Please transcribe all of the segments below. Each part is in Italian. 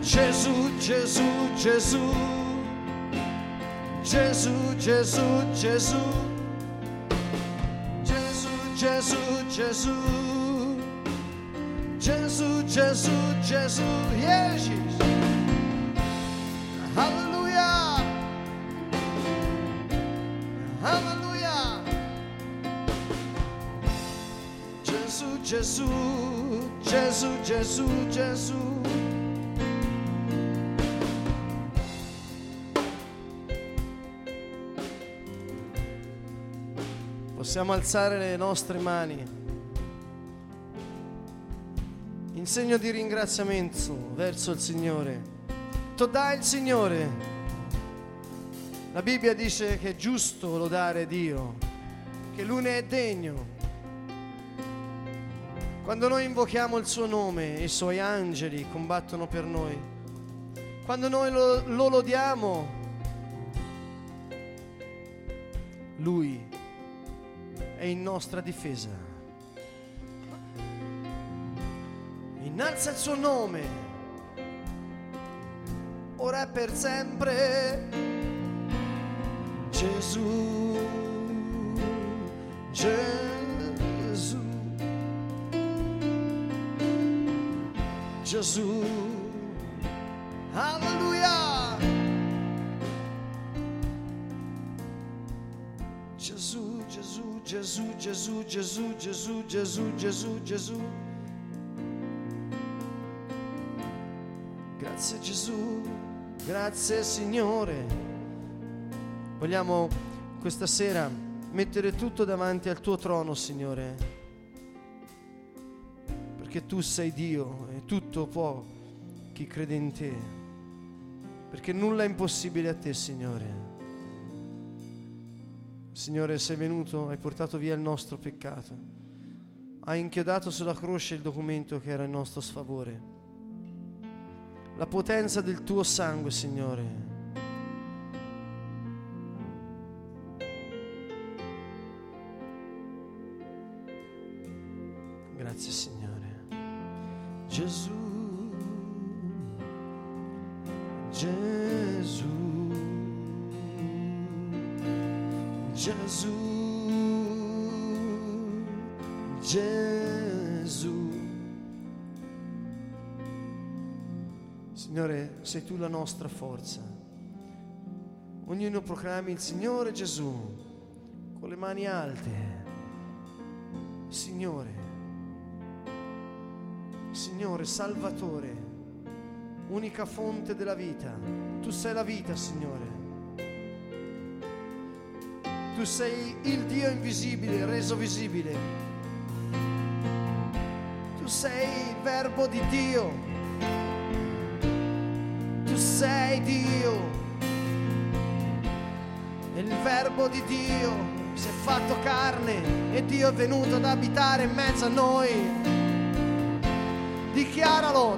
Gesù, Gesù, Gesù, Gesù, Gesù, Gesù, Gesù, Gesù, Gesù, Gesù, Gesù, Gesù, Jesus. Alleluia, alleluia. Gesù, Gesù, Gesù, Gesù, Gesù. Possiamo alzare le nostre mani in segno di ringraziamento verso il Signore. Todai il Signore. La Bibbia dice che è giusto lodare Dio, che Lui ne è degno. Quando noi invochiamo il Suo nome, i Suoi angeli combattono per noi. Quando noi lo lodiamo, Lui è in nostra difesa. Innalza il Suo nome, ora e per sempre. Gesù, Gesù, Gesù, alleluia. Gesù, Gesù, Gesù, Gesù, Gesù, Gesù, Gesù, Gesù, Gesù. Grazie Gesù, grazie Signore. Vogliamo questa sera mettere tutto davanti al Tuo trono, Signore, perché Tu sei Dio e tutto può chi crede in Te, perché nulla è impossibile a Te, Signore. Signore, sei venuto, hai portato via il nostro peccato, hai inchiodato sulla croce il documento che era in nostro sfavore. La potenza del Tuo sangue, Signore. Grazie, Signore. Gesù, Gesù, Gesù, Gesù. Signore, sei Tu la nostra forza. Ognuno proclami il Signore Gesù con le mani alte. Signore, Signore Salvatore, unica fonte della vita. Tu sei la vita, Signore. Tu sei il Dio invisibile reso visibile. Tu sei il Verbo di Dio. Tu sei Dio. E il Verbo di Dio si è fatto carne e Dio è venuto ad abitare in mezzo a noi. Dichiaralo,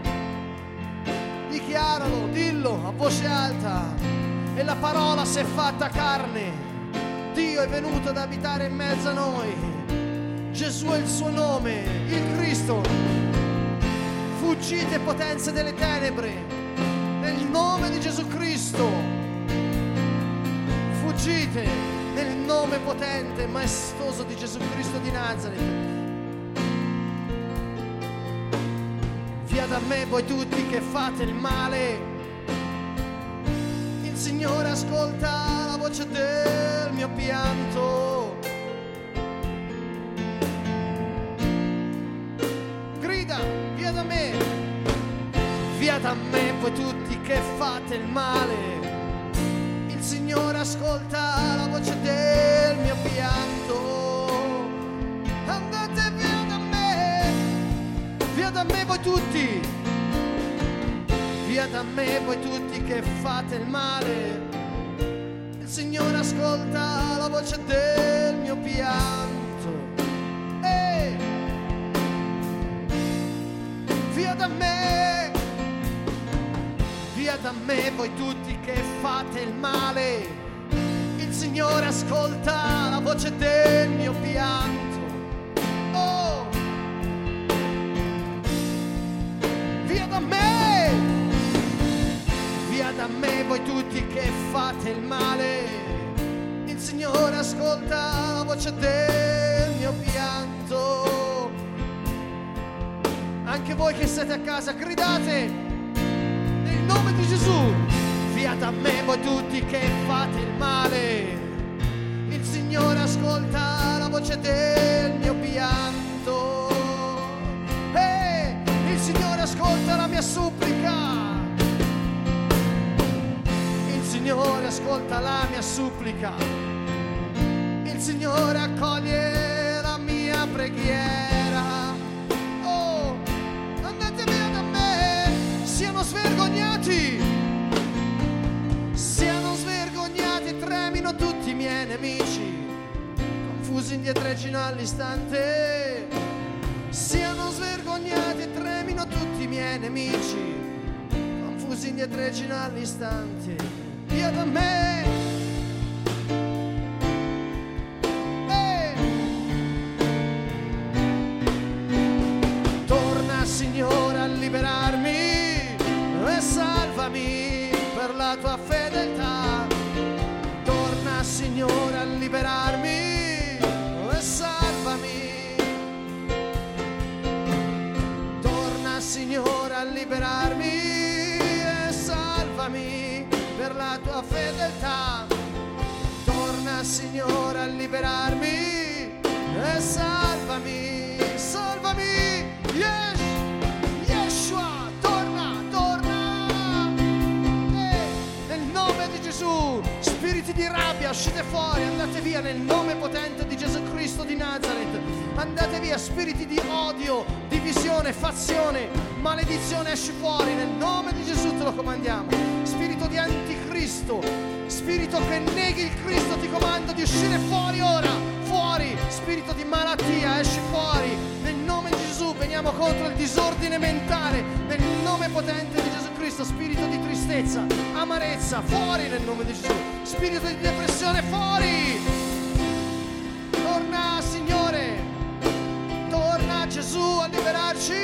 dichiaralo, dillo a voce alta. E la parola si è fatta carne. Dio è venuto ad abitare in mezzo a noi. Gesù è il Suo nome, il Cristo. Fuggite potenze delle tenebre nel nome di Gesù Cristo. Fuggite nel nome potente e maestoso di Gesù Cristo di Nazaret. Via da me voi tutti che fate il male. Il Signore ascolta la voce del mio pianto. Grida, via da me. Via da me voi tutti che fate il male. Il Signore ascolta la voce del mio pianto. Andate via da me voi tutti. Via da me voi tutti che fate il male. Il Signore ascolta la voce del mio pianto. Ehi! Via da me voi tutti che fate il male. Il Signore ascolta la voce del mio pianto. Oh! Via da me da me voi tutti che fate il male, il Signore ascolta la voce del mio pianto. Anche voi che siete a casa gridate nel nome di Gesù: via da me voi tutti che fate il male, il Signore ascolta la voce del mio pianto. Il Signore ascolta la mia supplica, il Signore ascolta la mia supplica, il Signore accoglie la mia preghiera. Oh, andate via da me, siano svergognati, tremino tutti i miei nemici, confusi indietreggino all'istante. Siano svergognati, tremino tutti i miei nemici, confusi indietreggino all'istante. Via da me, torna Signore a liberarmi e salvami per la tua fedeltà. Torna Signore a liberarmi e salvami. Signore a liberarmi e salvami per la tua fedeltà. Torna Signore a liberarmi e salvami, salvami, Yeshua, torna, nel nome di Gesù. Spiriti di rabbia, uscite fuori, andate via nel nome potente di Gesù Cristo di Nazaret. Andate via, spiriti di odio, divisione, fazione, maledizione, esci fuori nel nome di Gesù, te lo comandiamo. Spirito di anticristo, spirito che neghi il Cristo, ti comando di uscire fuori ora, fuori. Spirito di malattia, esci fuori nel nome di Gesù. Veniamo contro il disordine mentale nel nome potente di Gesù Cristo. Spirito di tristezza, amarezza, fuori nel nome di Gesù. Spirito di depressione, fuori. Torna Signore, torna Gesù a liberarci.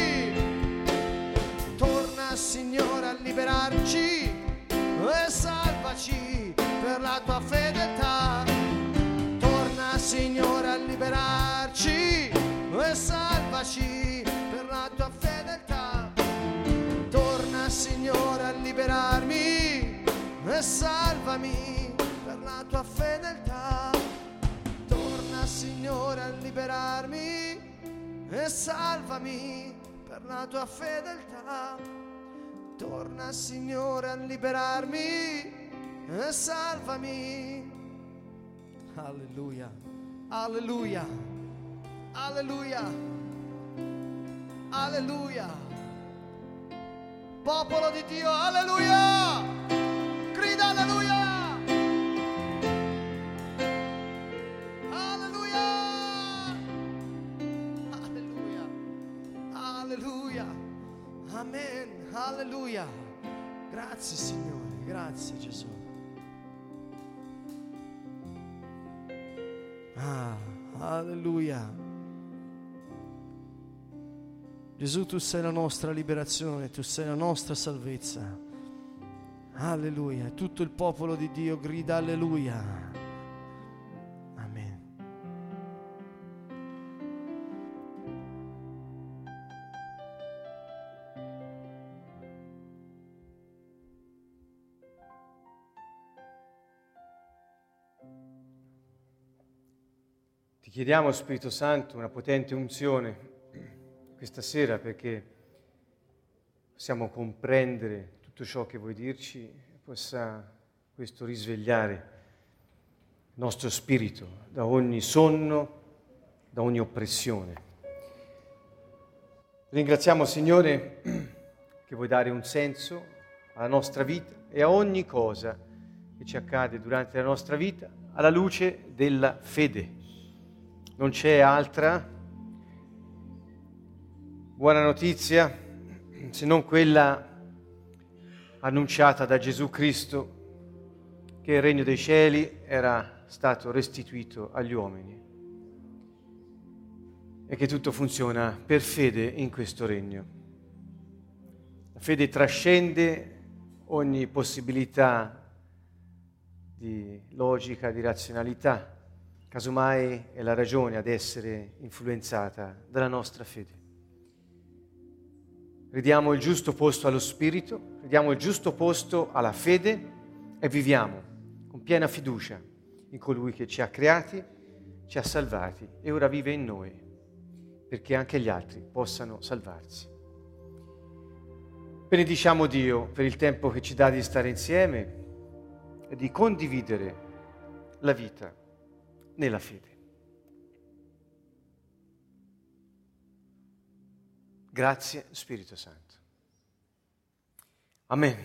Torna Signore a liberarci e salvaci per la tua fedeltà. Torna Signore a liberarci e salvaci per la tua fedeltà. Torna Signore a liberarmi e salvami per la tua fedeltà. Torna Signore a liberarmi e salvami per la tua fedeltà. Torna Signore a liberarmi e salvami. Alleluia, alleluia, alleluia, alleluia. Popolo di Dio, alleluia, grida alleluia. Alleluia, amen, alleluia. Grazie Signore, grazie Gesù. Alleluia. Gesù, tu sei la nostra liberazione, tu sei la nostra salvezza. Alleluia. Tutto il popolo di Dio grida alleluia. Ti chiediamo, Spirito Santo, una potente unzione questa sera perché possiamo comprendere tutto ciò che vuoi dirci e possa questo risvegliare il nostro spirito da ogni sonno, da ogni oppressione. Ringraziamo, Signore, che vuoi dare un senso alla nostra vita e a ogni cosa che ci accade durante la nostra vita alla luce della fede. Non c'è altra buona notizia se non quella annunciata da Gesù Cristo, che il regno dei cieli era stato restituito agli uomini e che tutto funziona per fede in questo regno. La fede trascende ogni possibilità di logica, di razionalità, casomai è la ragione ad essere influenzata dalla nostra fede. Ridiamo il giusto posto allo Spirito, ridiamo il giusto posto alla fede e viviamo con piena fiducia in colui che ci ha creati, ci ha salvati e ora vive in noi, perché anche gli altri possano salvarsi. Benediciamo Dio per il tempo che ci dà di stare insieme e di condividere la vita nella fede. Grazie Spirito Santo. Amen.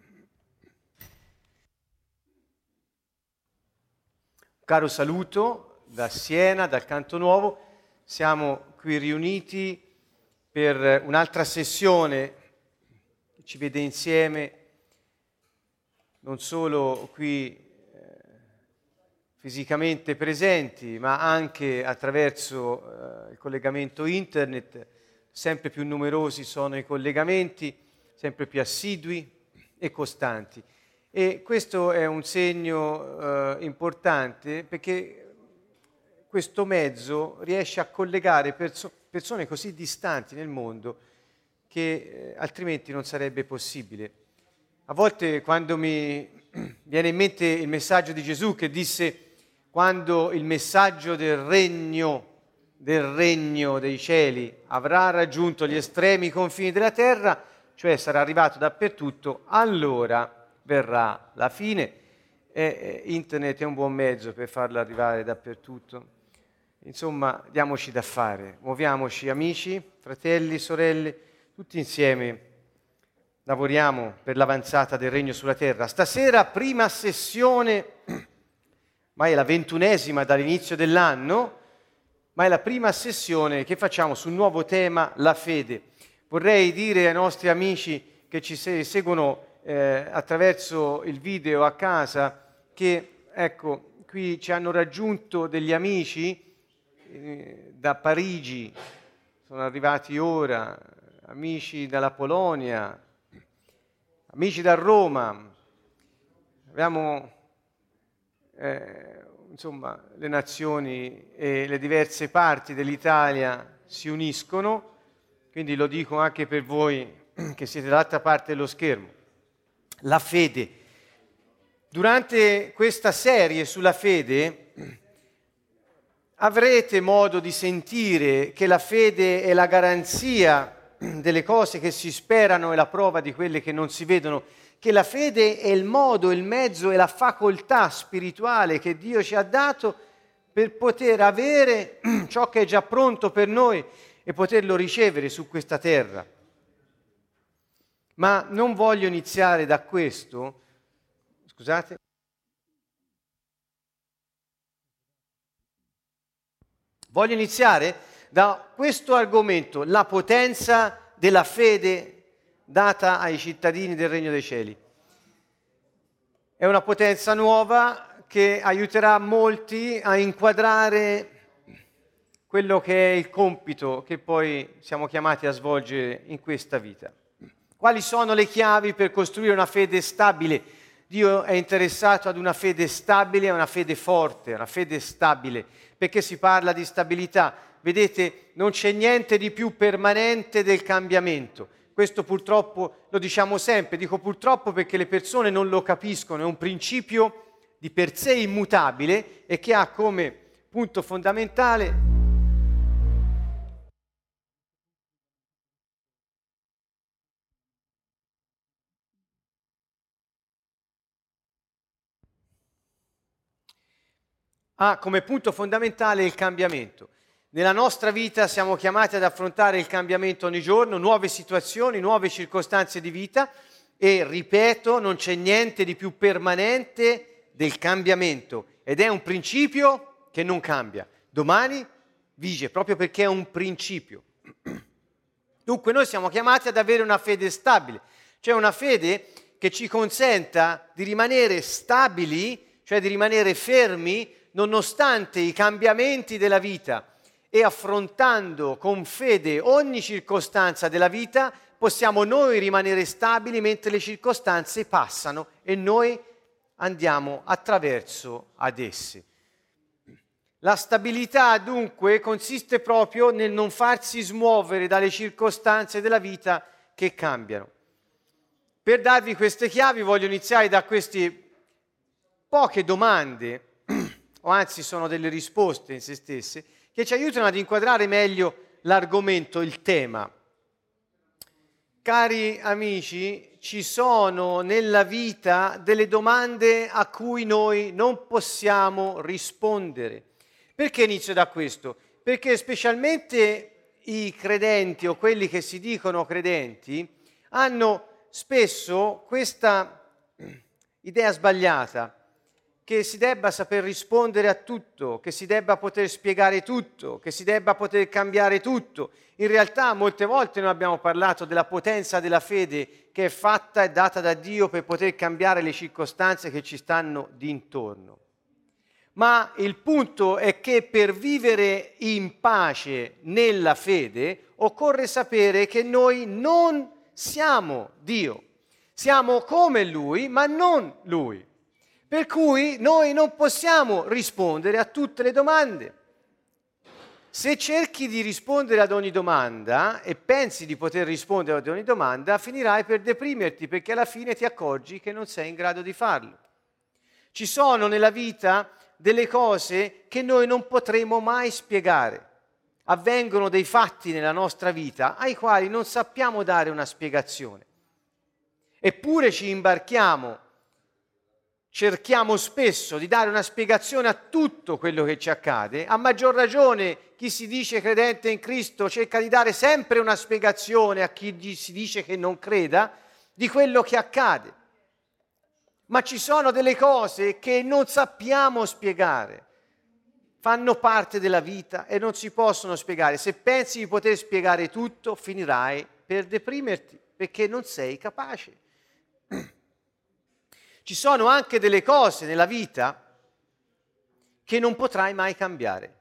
Un caro saluto da Siena, dal Canto Nuovo. Siamo qui riuniti per un'altra sessione che ci vede insieme, non solo qui fisicamente presenti, ma anche attraverso il collegamento internet. Sempre più numerosi sono i collegamenti, sempre più assidui e costanti. E questo è un segno importante, perché questo mezzo riesce a collegare persone così distanti nel mondo che altrimenti non sarebbe possibile. A volte, quando mi viene in mente il messaggio di Gesù che disse: quando il messaggio del regno dei cieli avrà raggiunto gli estremi confini della terra, cioè sarà arrivato dappertutto, allora verrà la fine. Internet è un buon mezzo per farlo arrivare dappertutto. Insomma, diamoci da fare, muoviamoci amici, fratelli, sorelle, tutti insieme lavoriamo per l'avanzata del regno sulla terra. Stasera prima sessione, ma è la 21ª dall'inizio dell'anno, ma è la prima sessione che facciamo sul nuovo tema, la fede. Vorrei dire ai nostri amici che ci seguono attraverso il video a casa che, ecco, qui ci hanno raggiunto degli amici da Parigi, sono arrivati ora, amici dalla Polonia, amici da Roma, abbiamo insomma, le nazioni e le diverse parti dell'Italia si uniscono, quindi lo dico anche per voi che siete dall'altra parte dello schermo. La fede. Durante questa serie sulla fede avrete modo di sentire che la fede è la garanzia delle cose che si sperano e la prova di quelle che non si vedono, che la fede è il modo, il mezzo e la facoltà spirituale che Dio ci ha dato per poter avere ciò che è già pronto per noi e poterlo ricevere su questa terra. Ma non voglio iniziare da questo, scusate. Voglio iniziare da questo argomento, la potenza della fede data ai cittadini del Regno dei Cieli. È una potenza nuova che aiuterà molti a inquadrare quello che è il compito che poi siamo chiamati a svolgere in questa vita. Quali sono le chiavi per costruire una fede stabile? Dio è interessato ad una fede stabile, a una fede forte, a una fede stabile, perché si parla di stabilità. Vedete, non c'è niente di più permanente del cambiamento. Questo purtroppo lo diciamo sempre, dico purtroppo perché le persone non lo capiscono, è un principio di per sé immutabile e che ha come punto fondamentale il cambiamento. Nella nostra vita siamo chiamati ad affrontare il cambiamento ogni giorno, nuove situazioni, nuove circostanze di vita e, ripeto, non c'è niente di più permanente del cambiamento ed è un principio che non cambia. Domani vige proprio perché è un principio. Dunque noi siamo chiamati ad avere una fede stabile, cioè una fede che ci consenta di rimanere stabili, cioè di rimanere fermi nonostante i cambiamenti della vita e affrontando con fede ogni circostanza della vita, possiamo noi rimanere stabili mentre le circostanze passano e noi andiamo attraverso ad esse. La stabilità dunque consiste proprio nel non farsi smuovere dalle circostanze della vita che cambiano. Per darvi queste chiavi voglio iniziare da queste poche domande, o anzi sono delle risposte in se stesse, che ci aiutano ad inquadrare meglio l'argomento, il tema. Cari amici, ci sono nella vita delle domande a cui noi non possiamo rispondere. Perché inizio da questo? Perché specialmente i credenti o quelli che si dicono credenti hanno spesso questa idea sbagliata che si debba saper rispondere a tutto, che si debba poter spiegare tutto, che si debba poter cambiare tutto. In realtà molte volte noi abbiamo parlato della potenza della fede che è fatta e data da Dio per poter cambiare le circostanze che ci stanno d'intorno. Ma il punto è che per vivere in pace nella fede occorre sapere che noi non siamo Dio. Siamo come Lui, ma non Lui. Per cui noi non possiamo rispondere a tutte le domande. Se cerchi di rispondere ad ogni domanda e pensi di poter rispondere ad ogni domanda, finirai per deprimerti perché alla fine ti accorgi che non sei in grado di farlo. Ci sono nella vita delle cose che noi non potremo mai spiegare. Avvengono dei fatti nella nostra vita ai quali non sappiamo dare una spiegazione. Eppure ci imbarchiamo, cerchiamo spesso di dare una spiegazione a tutto quello che ci accade. A maggior ragione chi si dice credente in Cristo cerca di dare sempre una spiegazione a chi si dice che non creda di quello che accade. Ma ci sono delle cose che non sappiamo spiegare, fanno parte della vita e non si possono spiegare. Se pensi di poter spiegare tutto, finirai per deprimerti, perché non sei capace. Ci sono anche delle cose nella vita che non potrai mai cambiare.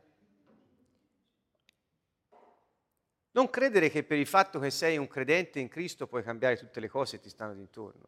Non credere che per il fatto che sei un credente in Cristo puoi cambiare tutte le cose che ti stanno intorno.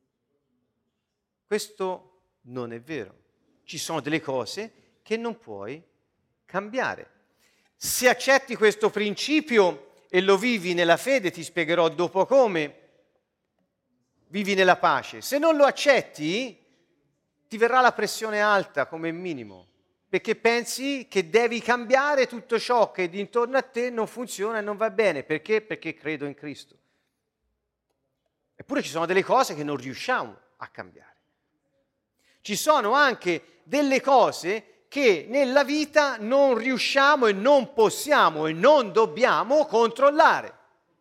Questo non è vero. Ci sono delle cose che non puoi cambiare. Se accetti questo principio e lo vivi nella fede, ti spiegherò dopo come vivi nella pace. Se non lo accetti, ti verrà la pressione alta come minimo, perché pensi che devi cambiare tutto ciò che intorno a te non funziona e non va bene. Perché? Perché credo in Cristo. Eppure ci sono delle cose che non riusciamo a cambiare. Ci sono anche delle cose che nella vita non riusciamo e non possiamo e non dobbiamo controllare.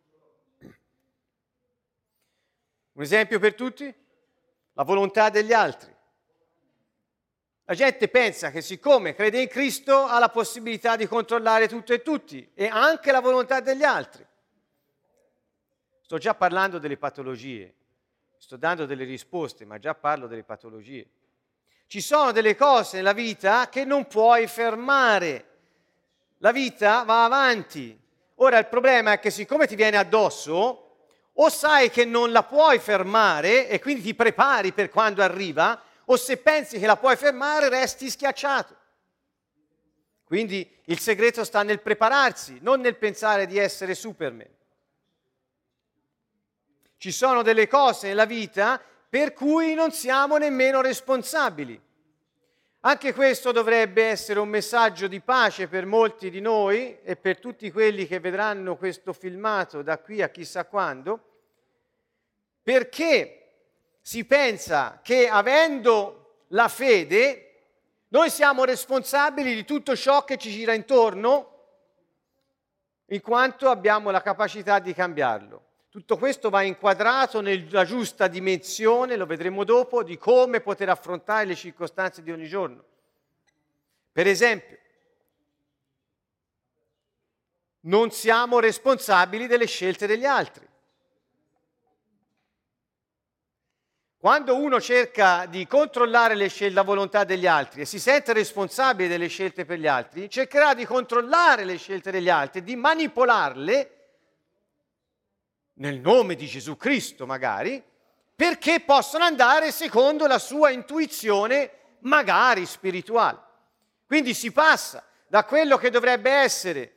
Un esempio per tutti? La volontà degli altri. La gente pensa che siccome crede in Cristo ha la possibilità di controllare tutto e tutti e anche la volontà degli altri. Sto già parlando delle patologie, sto dando delle risposte, ma già parlo delle patologie. Ci sono delle cose nella vita che non puoi fermare. La vita va avanti. Ora il problema è che siccome ti viene addosso, o sai che non la puoi fermare e quindi ti prepari per quando arriva, o se pensi che la puoi fermare resti schiacciato. Quindi il segreto sta nel prepararsi, non nel pensare di essere Superman. Ci sono delle cose nella vita per cui non siamo nemmeno responsabili. Anche questo dovrebbe essere un messaggio di pace per molti di noi e per tutti quelli che vedranno questo filmato da qui a chissà quando, perché si pensa che avendo la fede noi siamo responsabili di tutto ciò che ci gira intorno in quanto abbiamo la capacità di cambiarlo. Tutto questo va inquadrato nella giusta dimensione, lo vedremo dopo, di come poter affrontare le circostanze di ogni giorno. Per esempio, non siamo responsabili delle scelte degli altri. Quando uno cerca di controllare la volontà degli altri e si sente responsabile delle scelte per gli altri, cercherà di controllare le scelte degli altri, di manipolarle nel nome di Gesù Cristo magari, perché possono andare secondo la sua intuizione magari spirituale. Quindi si passa da quello che dovrebbe essere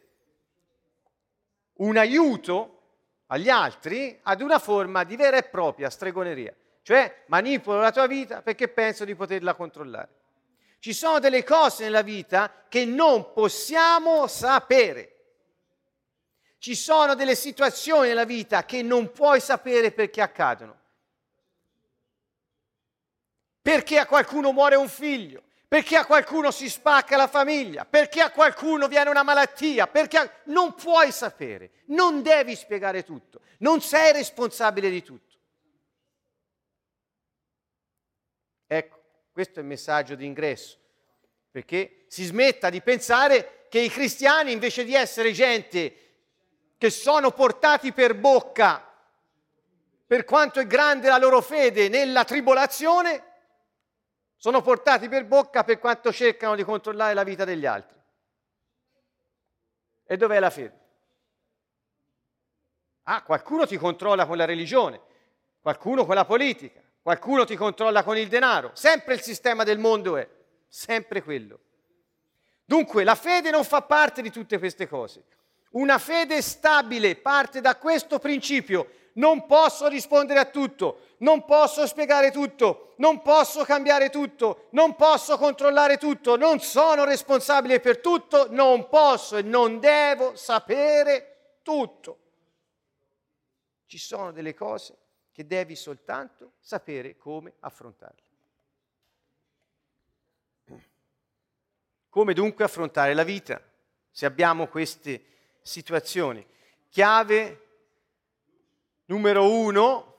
un aiuto agli altri ad una forma di vera e propria stregoneria, cioè manipolo la tua vita perché penso di poterla controllare. Ci sono delle cose nella vita che non possiamo sapere. Ci sono delle situazioni nella vita che non puoi sapere perché accadono. Perché a qualcuno muore un figlio, perché a qualcuno si spacca la famiglia, perché a qualcuno viene una malattia, non puoi sapere, non devi spiegare tutto, non sei responsabile di tutto. Ecco, questo è il messaggio di ingresso, perché si smetta di pensare che i cristiani, invece di essere gente che sono portati per bocca per quanto è grande la loro fede nella tribolazione, sono portati per bocca per quanto cercano di controllare la vita degli altri. E dov'è la fede? Qualcuno ti controlla con la religione, qualcuno con la politica, qualcuno ti controlla con il denaro. Sempre il sistema del mondo è sempre quello. Dunque la fede non fa parte di tutte queste cose. Una fede stabile parte da questo principio: non posso rispondere a tutto, non posso spiegare tutto, non posso cambiare tutto, non posso controllare tutto, non sono responsabile per tutto, non posso e non devo sapere tutto. Ci sono delle cose che devi soltanto sapere come affrontarle. Come dunque affrontare la vita se abbiamo queste situazioni? Chiave numero 1,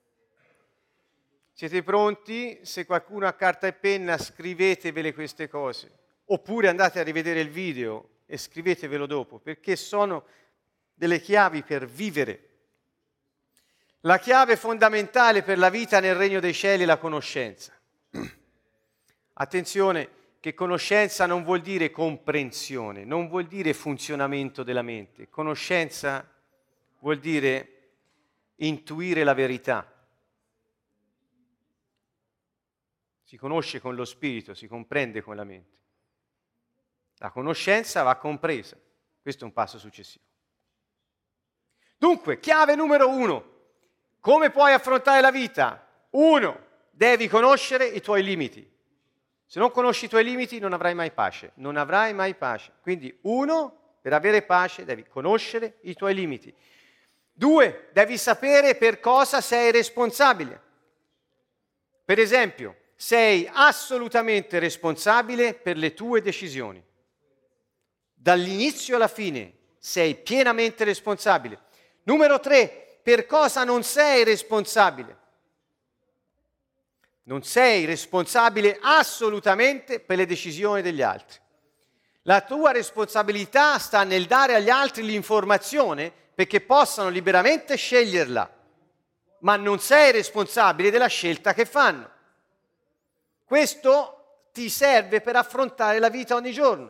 siete pronti? Se qualcuno ha carta e penna, scrivetevele queste cose, oppure andate a rivedere il video e scrivetevelo dopo, perché sono delle chiavi per vivere. La chiave fondamentale per la vita nel regno dei cieli è la conoscenza. Attenzione, che conoscenza non vuol dire comprensione, non vuol dire funzionamento della mente. Conoscenza vuol dire intuire la verità. Si conosce con lo spirito, si comprende con la mente. La conoscenza va compresa. Questo è un passo successivo. Dunque, chiave numero 1. Come puoi affrontare la vita? 1. Devi conoscere i tuoi limiti. Se non conosci i tuoi limiti non avrai mai pace. Non avrai mai pace. Quindi 1, per avere pace devi conoscere i tuoi limiti. 2, devi sapere per cosa sei responsabile. Per esempio, sei assolutamente responsabile per le tue decisioni. Dall'inizio alla fine sei pienamente responsabile. Numero 3, per cosa non sei responsabile? Non sei responsabile assolutamente per le decisioni degli altri. La tua responsabilità sta nel dare agli altri l'informazione perché possano liberamente sceglierla, ma non sei responsabile della scelta che fanno. Questo ti serve per affrontare la vita ogni giorno.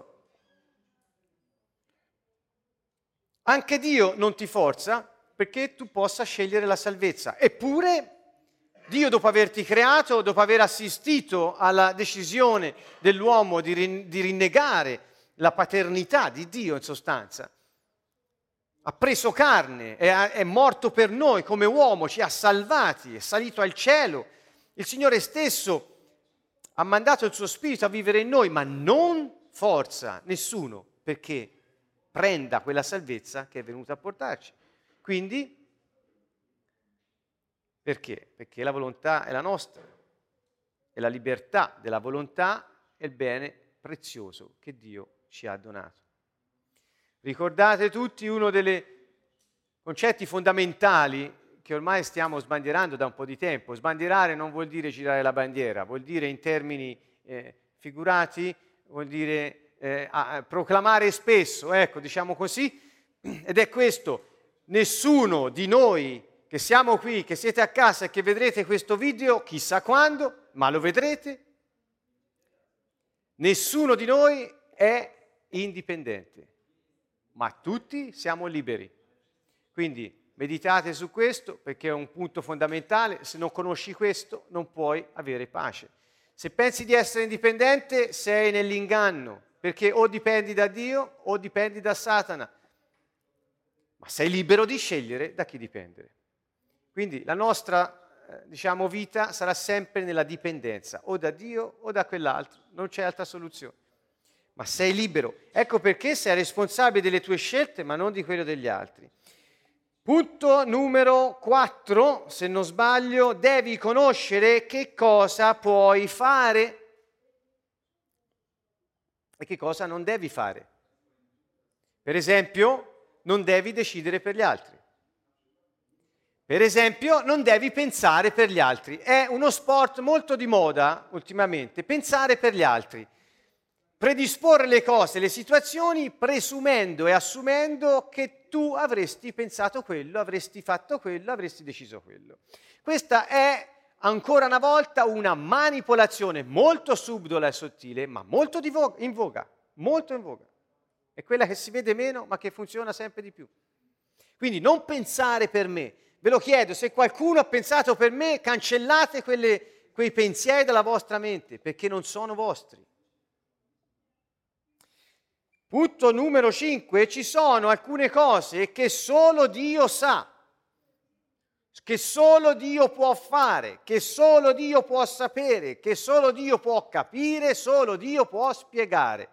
Anche Dio non ti forza perché tu possa scegliere la salvezza. Eppure Dio, dopo averti creato, dopo aver assistito alla decisione dell'uomo di rinnegare la paternità di Dio, in sostanza, ha preso carne, è morto per noi come uomo, ci ha salvati, è salito al cielo. Il Signore stesso ha mandato il suo Spirito a vivere in noi, ma non forza nessuno perché prenda quella salvezza che è venuta a portarci. Quindi, perché? Perché la volontà è la nostra e la libertà della volontà è il bene prezioso che Dio ci ha donato. Ricordate tutti uno dei concetti fondamentali che ormai stiamo sbandierando da un po' di tempo. Sbandierare non vuol dire girare la bandiera, vuol dire in termini figurati, vuol dire proclamare spesso, ecco, diciamo così, ed è questo: nessuno di noi che siamo qui, che siete a casa e che vedrete questo video, chissà quando, ma lo vedrete, nessuno di noi è indipendente, ma tutti siamo liberi. Quindi meditate su questo perché è un punto fondamentale. Se non conosci questo non puoi avere pace. Se pensi di essere indipendente sei nell'inganno, perché o dipendi da Dio o dipendi da Satana, ma sei libero di scegliere da chi dipendere. Quindi la nostra vita sarà sempre nella dipendenza, o da Dio o da quell'altro, non c'è altra soluzione. Ma sei libero. Ecco perché sei responsabile delle tue scelte, ma non di quello degli altri. Punto numero 4, se non sbaglio, devi conoscere che cosa puoi fare e che cosa non devi fare. Per esempio, non devi decidere per gli altri. Per esempio, non devi pensare per gli altri. È uno sport molto di moda ultimamente, pensare per gli altri. Predisporre le cose, le situazioni, presumendo e assumendo che tu avresti pensato quello, avresti fatto quello, avresti deciso quello. Questa è, ancora una volta, una manipolazione molto subdola e sottile, ma molto in voga, molto in voga. È quella che si vede meno, ma che funziona sempre di più. Quindi non pensare per me. Ve lo chiedo, se qualcuno ha pensato per me, cancellate quei pensieri dalla vostra mente, perché non sono vostri. Punto numero 5, ci sono alcune cose che solo Dio sa, che solo Dio può fare, che solo Dio può sapere, che solo Dio può capire, solo Dio può spiegare.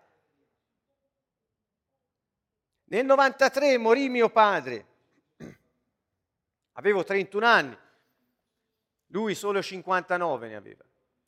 Nel 93 morì mio padre. Avevo 31 anni, lui solo 59 ne aveva.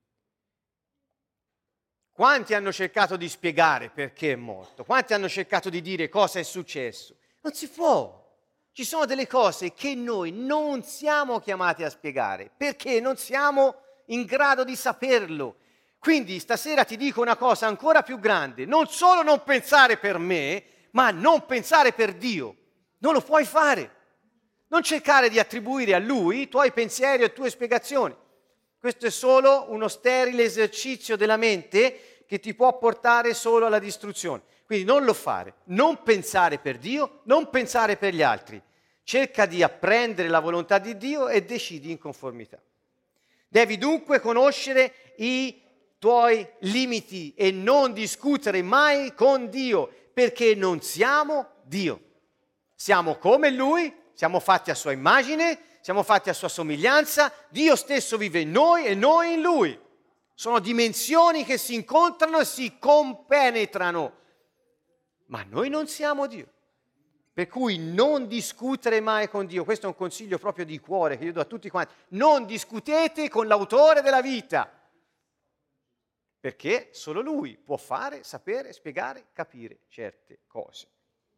Quanti hanno cercato di spiegare perché è morto? Quanti hanno cercato di dire cosa è successo? Non si può. Ci sono delle cose che noi non siamo chiamati a spiegare, perché non siamo in grado di saperlo. Quindi stasera ti dico una cosa ancora più grande. Non solo non pensare per me, ma non pensare per Dio. Non lo puoi fare. Non cercare di attribuire a Lui i tuoi pensieri e le tue spiegazioni. Questo è solo uno sterile esercizio della mente che ti può portare solo alla distruzione. Quindi non lo fare, non pensare per Dio, non pensare per gli altri. Cerca di apprendere la volontà di Dio e decidi in conformità. Devi dunque conoscere i tuoi limiti e non discutere mai con Dio, perché non siamo Dio. Siamo come Lui. Siamo fatti a sua immagine, siamo fatti a sua somiglianza, Dio stesso vive in noi e noi in Lui. Sono dimensioni che si incontrano e si compenetrano, ma noi non siamo Dio. Per cui non discutere mai con Dio, questo è un consiglio proprio di cuore che io do a tutti quanti, non discutete con l'autore della vita, perché solo Lui può fare, sapere, spiegare, capire certe cose.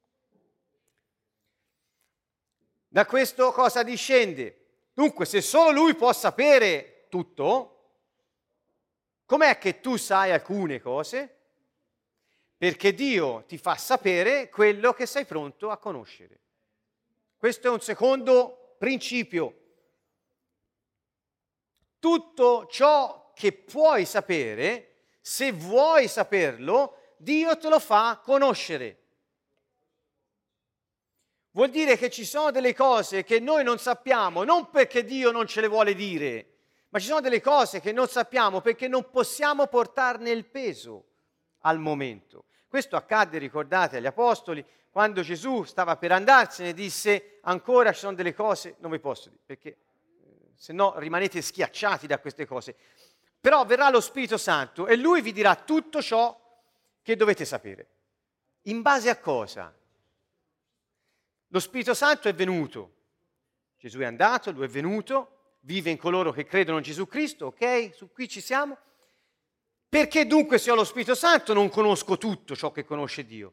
Da questo cosa discende? Dunque, se solo Lui può sapere tutto, com'è che tu sai alcune cose? Perché Dio ti fa sapere quello che sei pronto a conoscere. Questo è un secondo principio. Tutto ciò che puoi sapere, se vuoi saperlo, Dio te lo fa conoscere. Vuol dire che ci sono delle cose che noi non sappiamo, non perché Dio non ce le vuole dire, ma ci sono delle cose che non sappiamo perché non possiamo portarne il peso al momento. Questo accadde, ricordate, agli Apostoli, quando Gesù stava per andarsene, disse: ancora ci sono delle cose, non vi posso dire, perché se no rimanete schiacciati da queste cose. Però verrà lo Spirito Santo e Lui vi dirà tutto ciò che dovete sapere. In base a cosa? Lo Spirito Santo è venuto, Gesù è andato, Lui è venuto, vive in coloro che credono in Gesù Cristo, ok? Su qui ci siamo. Perché dunque se ho lo Spirito Santo non conosco tutto ciò che conosce Dio?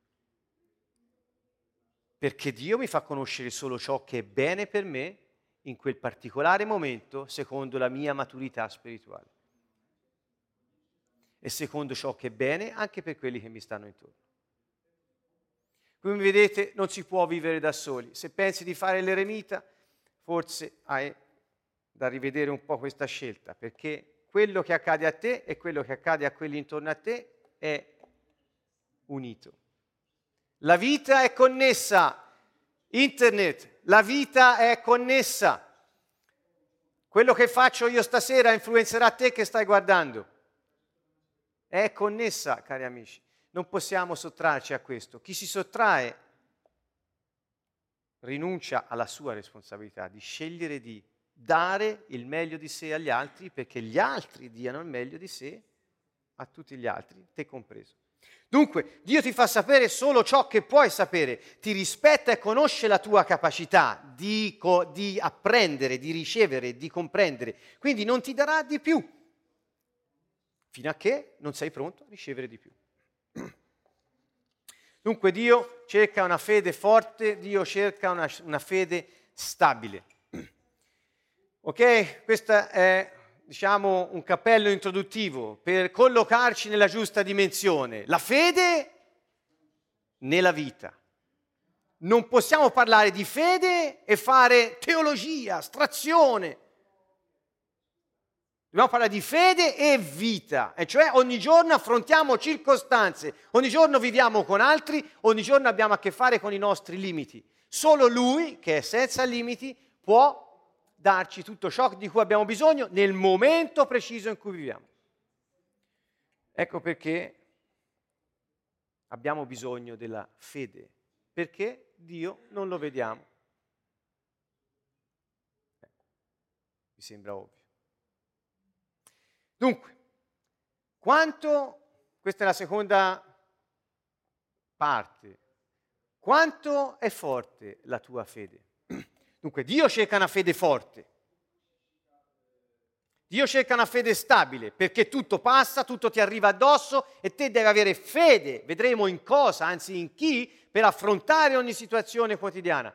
Perché Dio mi fa conoscere solo ciò che è bene per me in quel particolare momento, secondo la mia maturità spirituale. E secondo ciò che è bene anche per quelli che mi stanno intorno. Come vedete, non si può vivere da soli. Se pensi di fare l'eremita, forse hai da rivedere un po' questa scelta, perché quello che accade a te e quello che accade a quelli intorno a te è unito. La vita è connessa Internet, la vita è connessa. Quello che faccio io stasera influenzerà te che stai guardando. È connessa, cari amici. Non possiamo sottrarci a questo. Chi si sottrae rinuncia alla sua responsabilità di scegliere di dare il meglio di sé agli altri, perché gli altri diano il meglio di sé a tutti gli altri, te compreso. Dunque, Dio ti fa sapere solo ciò che puoi sapere, ti rispetta e conosce la tua capacità di apprendere, di ricevere, di comprendere, quindi non ti darà di più, fino a che non sei pronto a ricevere di più. Dunque Dio cerca una fede forte, Dio cerca una fede stabile. Ok? Questo è, diciamo, un cappello introduttivo per collocarci nella giusta dimensione. La fede nella vita. Non possiamo parlare di fede e fare teologia, astrazione. Dobbiamo parlare di fede e vita, e cioè ogni giorno affrontiamo circostanze, ogni giorno viviamo con altri, ogni giorno abbiamo a che fare con i nostri limiti. Solo Lui, che è senza limiti, può darci tutto ciò di cui abbiamo bisogno nel momento preciso in cui viviamo. Ecco perché abbiamo bisogno della fede, perché Dio non lo vediamo. Mi sembra ovvio. Dunque, questa è la seconda parte, quanto è forte la tua fede? Dunque, Dio cerca una fede forte, Dio cerca una fede stabile, perché tutto passa, tutto ti arriva addosso e te devi avere fede, vedremo in cosa, anzi in chi, per affrontare ogni situazione quotidiana.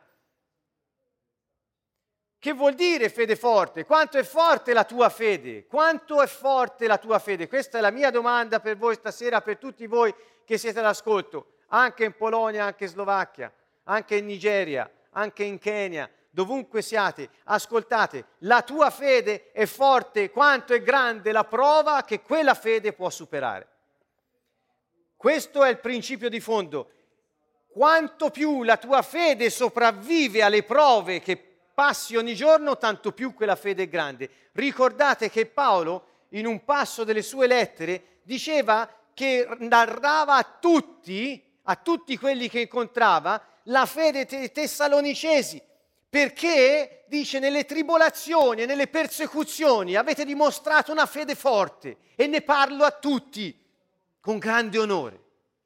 Che vuol dire fede forte? Quanto è forte la tua fede? Quanto è forte la tua fede? Questa è la mia domanda per voi stasera, per tutti voi che siete all'ascolto, anche in Polonia, anche in Slovacchia, anche in Nigeria, anche in Kenya, dovunque siate. Ascoltate, la tua fede è forte, quanto è grande la prova che quella fede può superare. Questo è il principio di fondo. Quanto più la tua fede sopravvive alle prove che passi ogni giorno, tanto più quella fede è grande. Ricordate che Paolo, in un passo delle sue lettere, diceva che narrava a tutti quelli che incontrava, la fede dei Tessalonicesi, perché, dice, nelle tribolazioni e nelle persecuzioni avete dimostrato una fede forte e ne parlo a tutti con grande onore.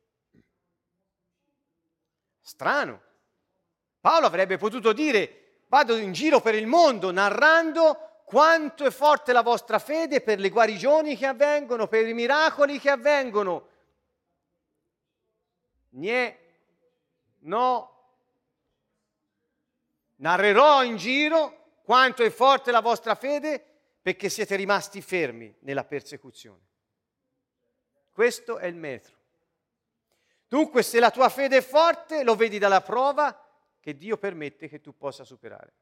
Strano. Paolo avrebbe potuto dire: vado in giro per il mondo narrando quanto è forte la vostra fede per le guarigioni che avvengono, per i miracoli che avvengono. No. Narrerò in giro quanto è forte la vostra fede perché siete rimasti fermi nella persecuzione. Questo è il metro. Dunque, se la tua fede è forte, lo vedi dalla prova che Dio permette che tu possa superare.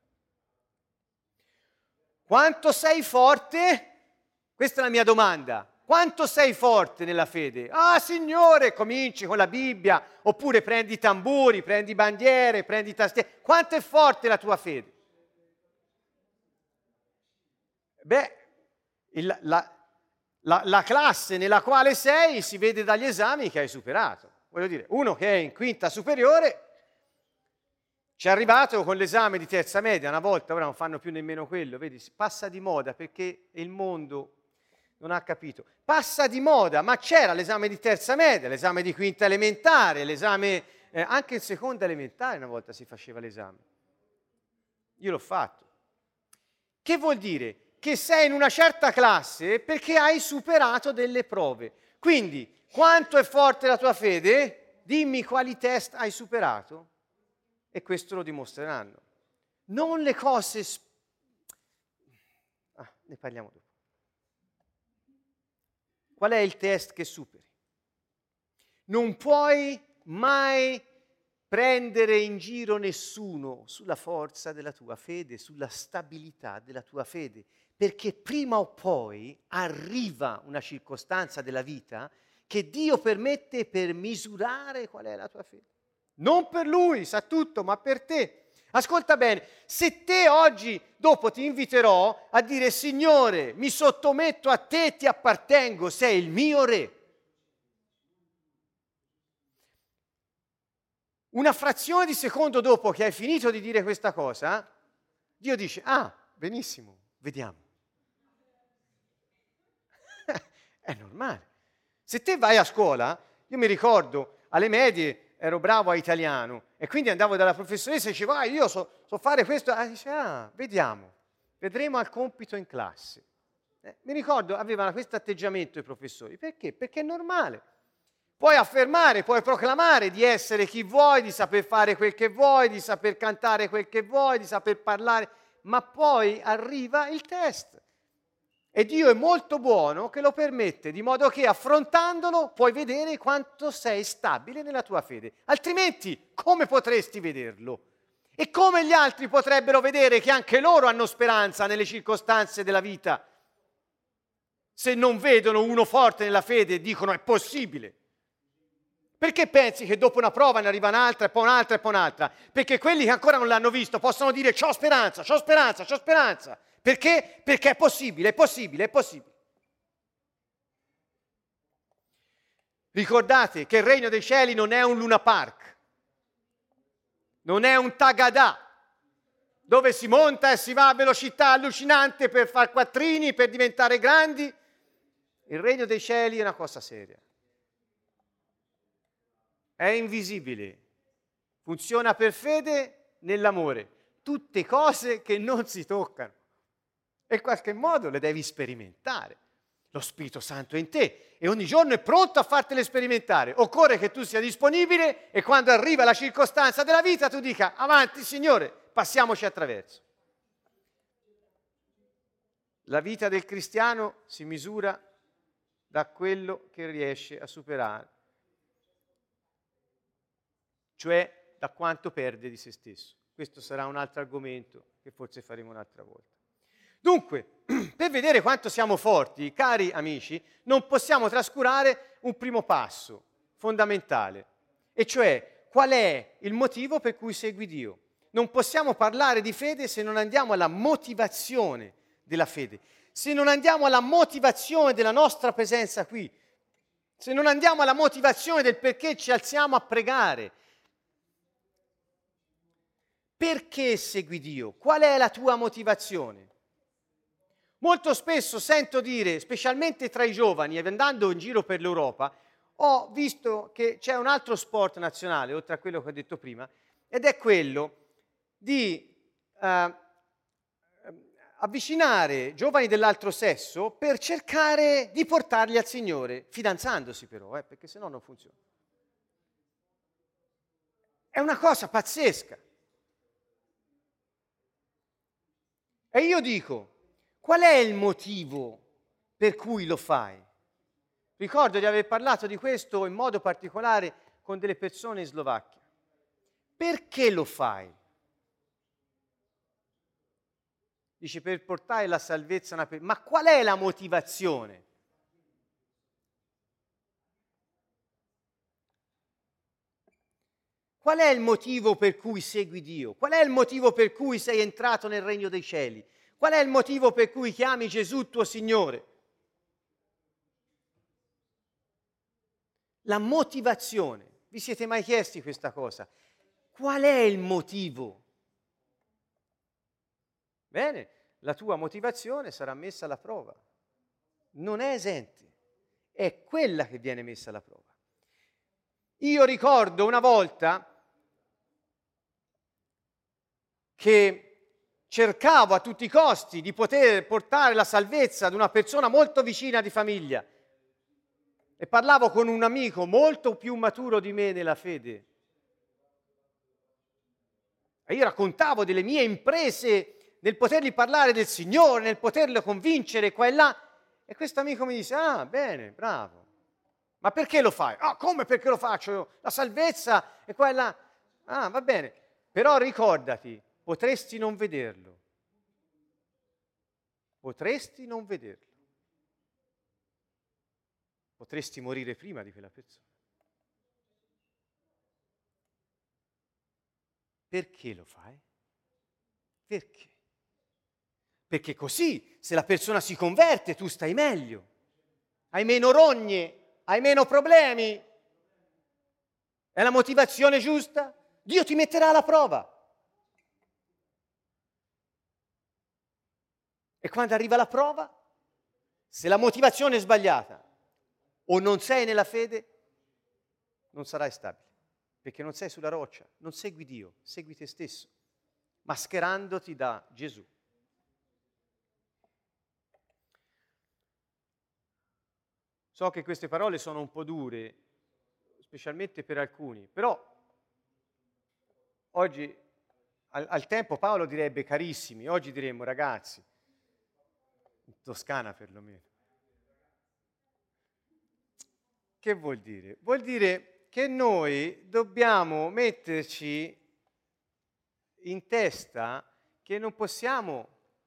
Quanto sei forte? Questa è la mia domanda. Quanto sei forte nella fede? Ah, Signore, cominci con la Bibbia, oppure prendi i tamburi, prendi bandiere, prendi tastiere. Quanto è forte la tua fede? Beh, la classe nella quale sei si vede dagli esami che hai superato. Voglio dire, uno che è in quinta superiore ci è arrivato con l'esame di terza media una volta, ora non fanno più nemmeno quello, vedi, si passa di moda perché il mondo non ha capito. Passa di moda, ma c'era l'esame di terza media, l'esame di quinta elementare, l'esame, anche in seconda elementare una volta si faceva l'esame. Io l'ho fatto. Che vuol dire? Che sei in una certa classe perché hai superato delle prove. Quindi, quanto è forte la tua fede? Dimmi quali test hai superato e questo lo dimostreranno. Non le cose... ne parliamo dopo. Qual è il test che superi? Non puoi mai prendere in giro nessuno sulla forza della tua fede, sulla stabilità della tua fede, perché prima o poi arriva una circostanza della vita che Dio permette per misurare qual è la tua fede. Non per Lui, sa tutto, ma per te. Ascolta bene, se te oggi, dopo ti inviterò a dire Signore, mi sottometto a te, ti appartengo, sei il mio re. Una frazione di secondo dopo che hai finito di dire questa cosa, Dio dice, benissimo, vediamo. È normale. Se te vai a scuola, io mi ricordo, alle medie ero bravo a italiano e quindi andavo dalla professoressa e dicevo, io so fare questo. Dice, vediamo, vedremo al compito in classe. Mi ricordo, avevano questo atteggiamento i professori. Perché? Perché è normale. Puoi affermare, puoi proclamare di essere chi vuoi, di saper fare quel che vuoi, di saper cantare quel che vuoi, di saper parlare, ma poi arriva il test. E Dio è molto buono che lo permette, di modo che affrontandolo puoi vedere quanto sei stabile nella tua fede. Altrimenti, come potresti vederlo? E come gli altri potrebbero vedere che anche loro hanno speranza nelle circostanze della vita? Se non vedono uno forte nella fede e dicono è possibile. Perché pensi che dopo una prova ne arriva un'altra, e poi un'altra, e poi un'altra? Perché quelli che ancora non l'hanno visto possono dire c'ho speranza, c'ho speranza, c'ho speranza. Perché? Perché è possibile, è possibile, è possibile. Ricordate che il regno dei cieli non è un Luna Park, non è un Tagadà, dove si monta e si va a velocità allucinante per far quattrini, per diventare grandi. Il regno dei cieli è una cosa seria. È invisibile, funziona per fede nell'amore, tutte cose che non si toccano e in qualche modo le devi sperimentare. Lo Spirito Santo è in te e ogni giorno è pronto a fartele sperimentare. Occorre che tu sia disponibile e quando arriva la circostanza della vita tu dica avanti Signore, passiamoci attraverso. La vita del cristiano si misura da quello che riesce a superare, cioè da quanto perde di se stesso. Questo sarà un altro argomento che forse faremo un'altra volta. Dunque, per vedere quanto siamo forti, cari amici, non possiamo trascurare un primo passo fondamentale, e cioè qual è il motivo per cui segui Dio. Non possiamo parlare di fede se non andiamo alla motivazione della fede, se non andiamo alla motivazione della nostra presenza qui, se non andiamo alla motivazione del perché ci alziamo a pregare. Perché segui Dio? Qual è la tua motivazione? Molto spesso sento dire, specialmente tra i giovani, e andando in giro per l'Europa, ho visto che c'è un altro sport nazionale, oltre a quello che ho detto prima, ed è quello di avvicinare giovani dell'altro sesso per cercare di portarli al Signore, fidanzandosi però, perché sennò non funziona. È una cosa pazzesca. E io dico, qual è il motivo per cui lo fai? Ricordo di aver parlato di questo in modo particolare con delle persone in Slovacchia. Perché lo fai? Dice per portare la salvezza a una persona. Ma qual è la motivazione? Qual è il motivo per cui segui Dio? Qual è il motivo per cui sei entrato nel regno dei cieli? Qual è il motivo per cui chiami Gesù tuo Signore? La motivazione. Vi siete mai chiesti questa cosa? Qual è il motivo? Bene, la tua motivazione sarà messa alla prova. Non è esente. È quella che viene messa alla prova. Io ricordo una volta che cercavo a tutti i costi di poter portare la salvezza ad una persona molto vicina di famiglia e parlavo con un amico molto più maturo di me nella fede e io raccontavo delle mie imprese nel potergli parlare del Signore, nel poterlo convincere qua e là, e questo amico mi disse bene, bravo, ma perché lo fai? Come perché lo faccio? La salvezza e qua e là. Va bene, però ricordati, potresti non vederlo. Potresti non vederlo. Potresti morire prima di quella persona. Perché lo fai? Perché? Perché così, se la persona si converte, tu stai meglio, hai meno rogne, hai meno problemi. È la motivazione giusta? Dio ti metterà alla prova. E quando arriva la prova, se la motivazione è sbagliata o non sei nella fede, non sarai stabile, perché non sei sulla roccia, non segui Dio, segui te stesso, mascherandoti da Gesù. So che queste parole sono un po' dure, specialmente per alcuni, però oggi, al tempo Paolo direbbe carissimi, oggi diremmo ragazzi, in Toscana perlomeno. Che vuol dire? Vuol dire che noi dobbiamo metterci in testa che non possiamo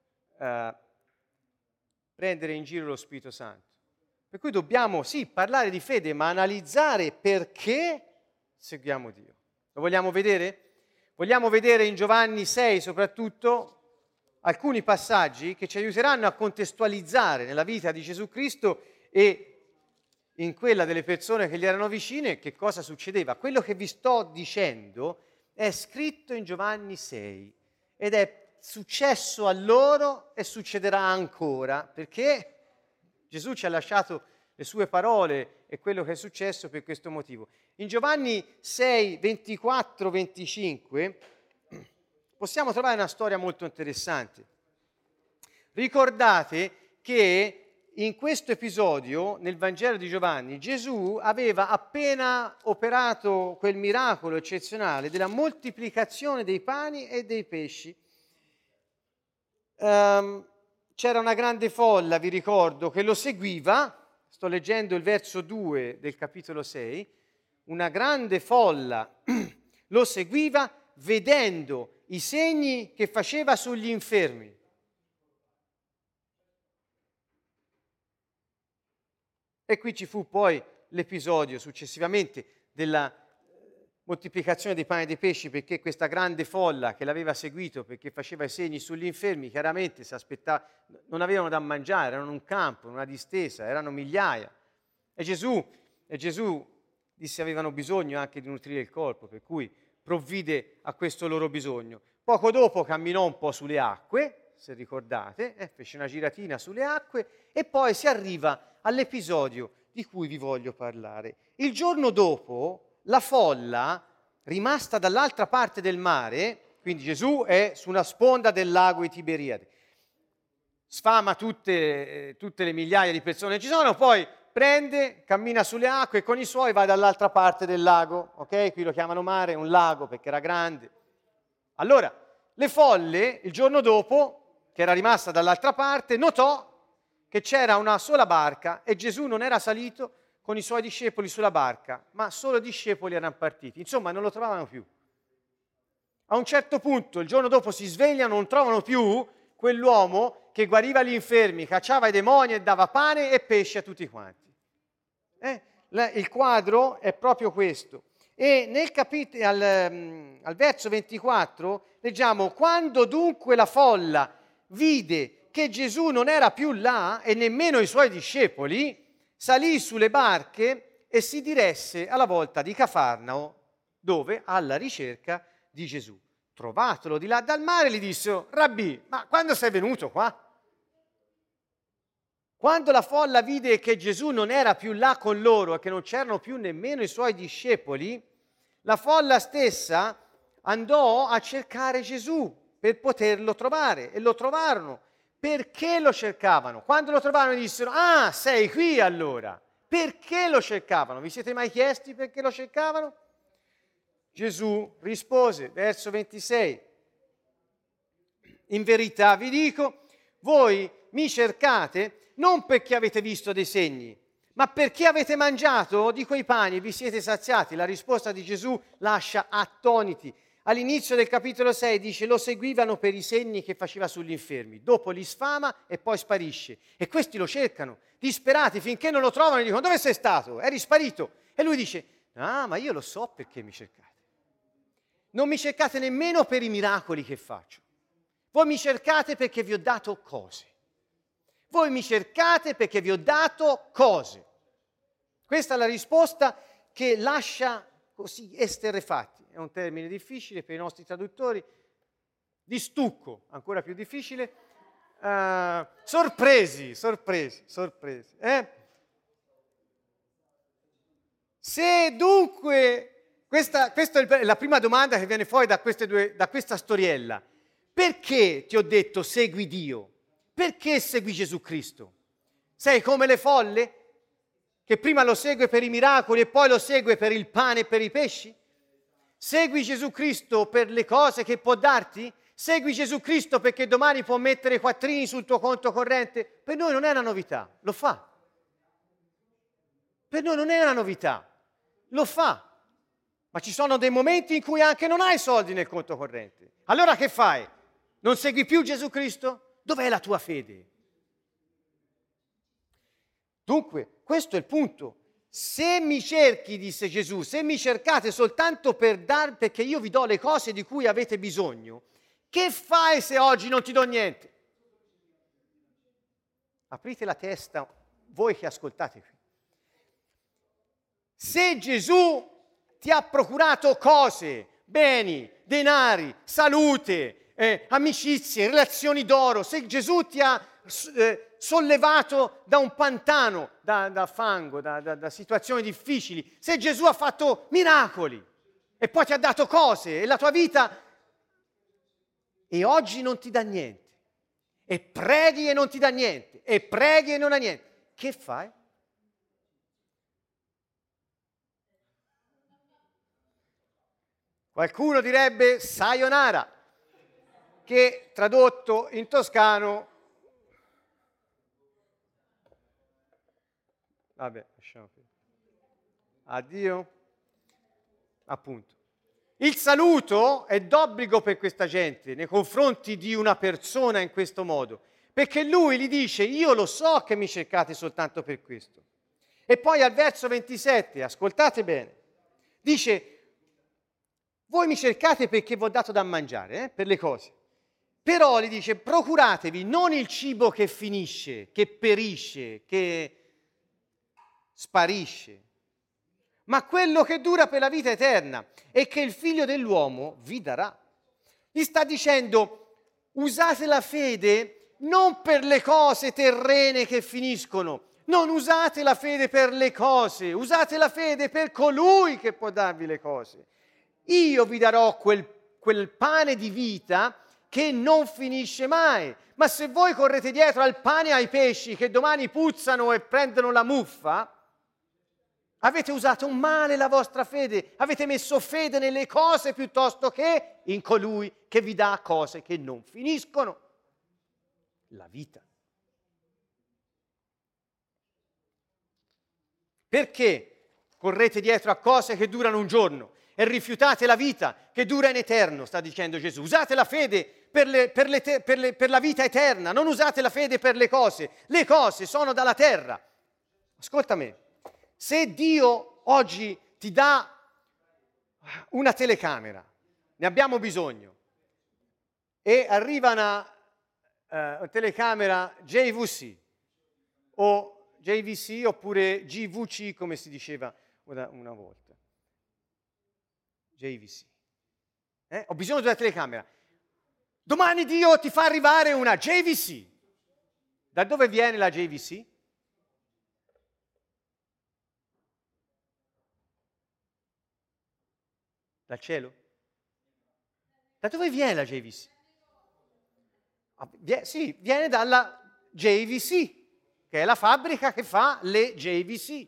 prendere in giro lo Spirito Santo. Per cui dobbiamo, sì, parlare di fede, ma analizzare perché seguiamo Dio. Lo vogliamo vedere? Vogliamo vedere in Giovanni 6 soprattutto alcuni passaggi che ci aiuteranno a contestualizzare nella vita di Gesù Cristo e in quella delle persone che gli erano vicine che cosa succedeva. Quello che vi sto dicendo è scritto in Giovanni 6 ed è successo a loro e succederà ancora, perché Gesù ci ha lasciato le sue parole e quello che è successo per questo motivo. In Giovanni 6, 24, 25 possiamo trovare una storia molto interessante. Ricordate che in questo episodio, nel Vangelo di Giovanni, Gesù aveva appena operato quel miracolo eccezionale della moltiplicazione dei pani e dei pesci. C'era una grande folla, vi ricordo, che lo seguiva. Sto leggendo il verso 2 del capitolo 6. Una grande folla lo seguiva vedendo i segni che faceva sugli infermi. E qui ci fu poi l'episodio successivamente della moltiplicazione dei pani e dei pesci, perché questa grande folla che l'aveva seguito perché faceva i segni sugli infermi, chiaramente si aspettava, non avevano da mangiare, erano in un campo, in una distesa, erano migliaia. E Gesù disse avevano bisogno anche di nutrire il corpo, per cui provvide a questo loro bisogno. Poco dopo camminò un po' sulle acque, se ricordate, fece una giratina sulle acque e poi si arriva all'episodio di cui vi voglio parlare. Il giorno dopo la folla, rimasta dall'altra parte del mare, quindi Gesù è su una sponda del lago di Tiberiade, sfama tutte le migliaia di persone che ci sono, poi prende, cammina sulle acque e con i suoi va dall'altra parte del lago, ok? Qui lo chiamano mare, un lago perché era grande. Allora, le folle, il giorno dopo, che era rimasta dall'altra parte, notò che c'era una sola barca e Gesù non era salito con i suoi discepoli sulla barca, ma solo i discepoli erano partiti. Insomma, non lo trovavano più. A un certo punto, il giorno dopo, si svegliano, non trovano più quell'uomo che guariva gli infermi, cacciava i demoni e dava pane e pesce a tutti quanti. Il quadro è proprio questo. E al verso 24 leggiamo: quando dunque la folla vide che Gesù non era più là e nemmeno i suoi discepoli, salì sulle barche e si diresse alla volta di Cafarnao, dove alla ricerca di Gesù. Trovatolo di là dal mare, gli dissero: Rabbì, ma quando sei venuto qua? Quando la folla vide che Gesù non era più là con loro e che non c'erano più nemmeno i suoi discepoli, la folla stessa andò a cercare Gesù per poterlo trovare e lo trovarono. Perché lo cercavano? Quando lo trovarono dissero: ah, sei qui allora. Perché lo cercavano? Vi siete mai chiesti perché lo cercavano? Gesù rispose, verso 26, in verità vi dico, voi mi cercate non perché avete visto dei segni, ma perché avete mangiato di quei pani e vi siete saziati. La risposta di Gesù lascia attoniti. All'inizio del capitolo 6 dice: lo seguivano per i segni che faceva sugli infermi, dopo li sfama e poi sparisce. E questi lo cercano, disperati, finché non lo trovano e dicono: dove sei stato? Eri sparito. E lui dice: ah, ma io lo so perché mi cercate. Non mi cercate nemmeno per i miracoli che faccio, Voi mi cercate perché vi ho dato cose. Voi mi cercate perché vi ho dato cose. Questa è la risposta che lascia così esterrefatti. È un termine difficile per i nostri traduttori. Di stucco, ancora più difficile. Sorpresi. Se dunque, questa è la prima domanda che viene fuori da questa storiella. Perché ti ho detto segui Dio? Perché segui Gesù Cristo? Sei come le folle? Che prima lo segue per i miracoli e poi lo segue per il pane e per i pesci? Segui Gesù Cristo per le cose che può darti? Segui Gesù Cristo perché domani può mettere quattrini sul tuo conto corrente? Per noi non è una novità, lo fa. Per noi non è una novità, lo fa. Ma ci sono dei momenti in cui anche non hai soldi nel conto corrente. Allora che fai? Non segui più Gesù Cristo? Dov'è la tua fede? Dunque, questo è il punto. Se mi cerchi, disse Gesù, se mi cercate soltanto perché io vi do le cose di cui avete bisogno, che fai se oggi non ti do niente? Aprite la testa, voi che ascoltate qui. Se Gesù ti ha procurato cose, beni, denari, salute, amicizie, relazioni d'oro, se Gesù ti ha sollevato da un pantano, da fango, da situazioni difficili, se Gesù ha fatto miracoli e poi ti ha dato cose e la tua vita e oggi non ti dà niente, e preghi e non ti dà niente, e preghi e non ha niente, che fai? Qualcuno direbbe sayonara, che tradotto in toscano, vabbè, lasciamo qui. Addio, appunto. Il saluto è d'obbligo per questa gente nei confronti di una persona in questo modo, perché lui gli dice: io lo so che mi cercate soltanto per questo. E poi al verso 27, ascoltate bene, dice: voi mi cercate perché vi ho dato da mangiare, per le cose. Però gli dice: procuratevi non il cibo che finisce, che perisce, che sparisce, ma quello che dura per la vita eterna e che il Figlio dell'uomo vi darà. Gli sta dicendo: usate la fede non per le cose terrene che finiscono, non usate la fede per le cose, usate la fede per colui che può darvi le cose. Io vi darò quel pane di vita che non finisce mai. Ma se voi correte dietro al pane e ai pesci che domani puzzano e prendono la muffa, avete usato male la vostra fede, avete messo fede nelle cose piuttosto che in colui che vi dà cose che non finiscono. La vita. Perché correte dietro a cose che durano un giorno e rifiutate la vita che dura in eterno, sta dicendo Gesù? Usate la fede per la vita eterna, non usate la fede per le cose. Le cose sono dalla terra. Ascolta me. Se Dio oggi ti dà una telecamera, ne abbiamo bisogno, e arriva una telecamera JVC o JVC oppure GVC come si diceva una volta, JVC, ho bisogno di una telecamera. Domani Dio ti fa arrivare una JVC. Da dove viene la JVC? Dal cielo? Da dove viene la JVC? Sì, viene dalla JVC, che è la fabbrica che fa le JVC.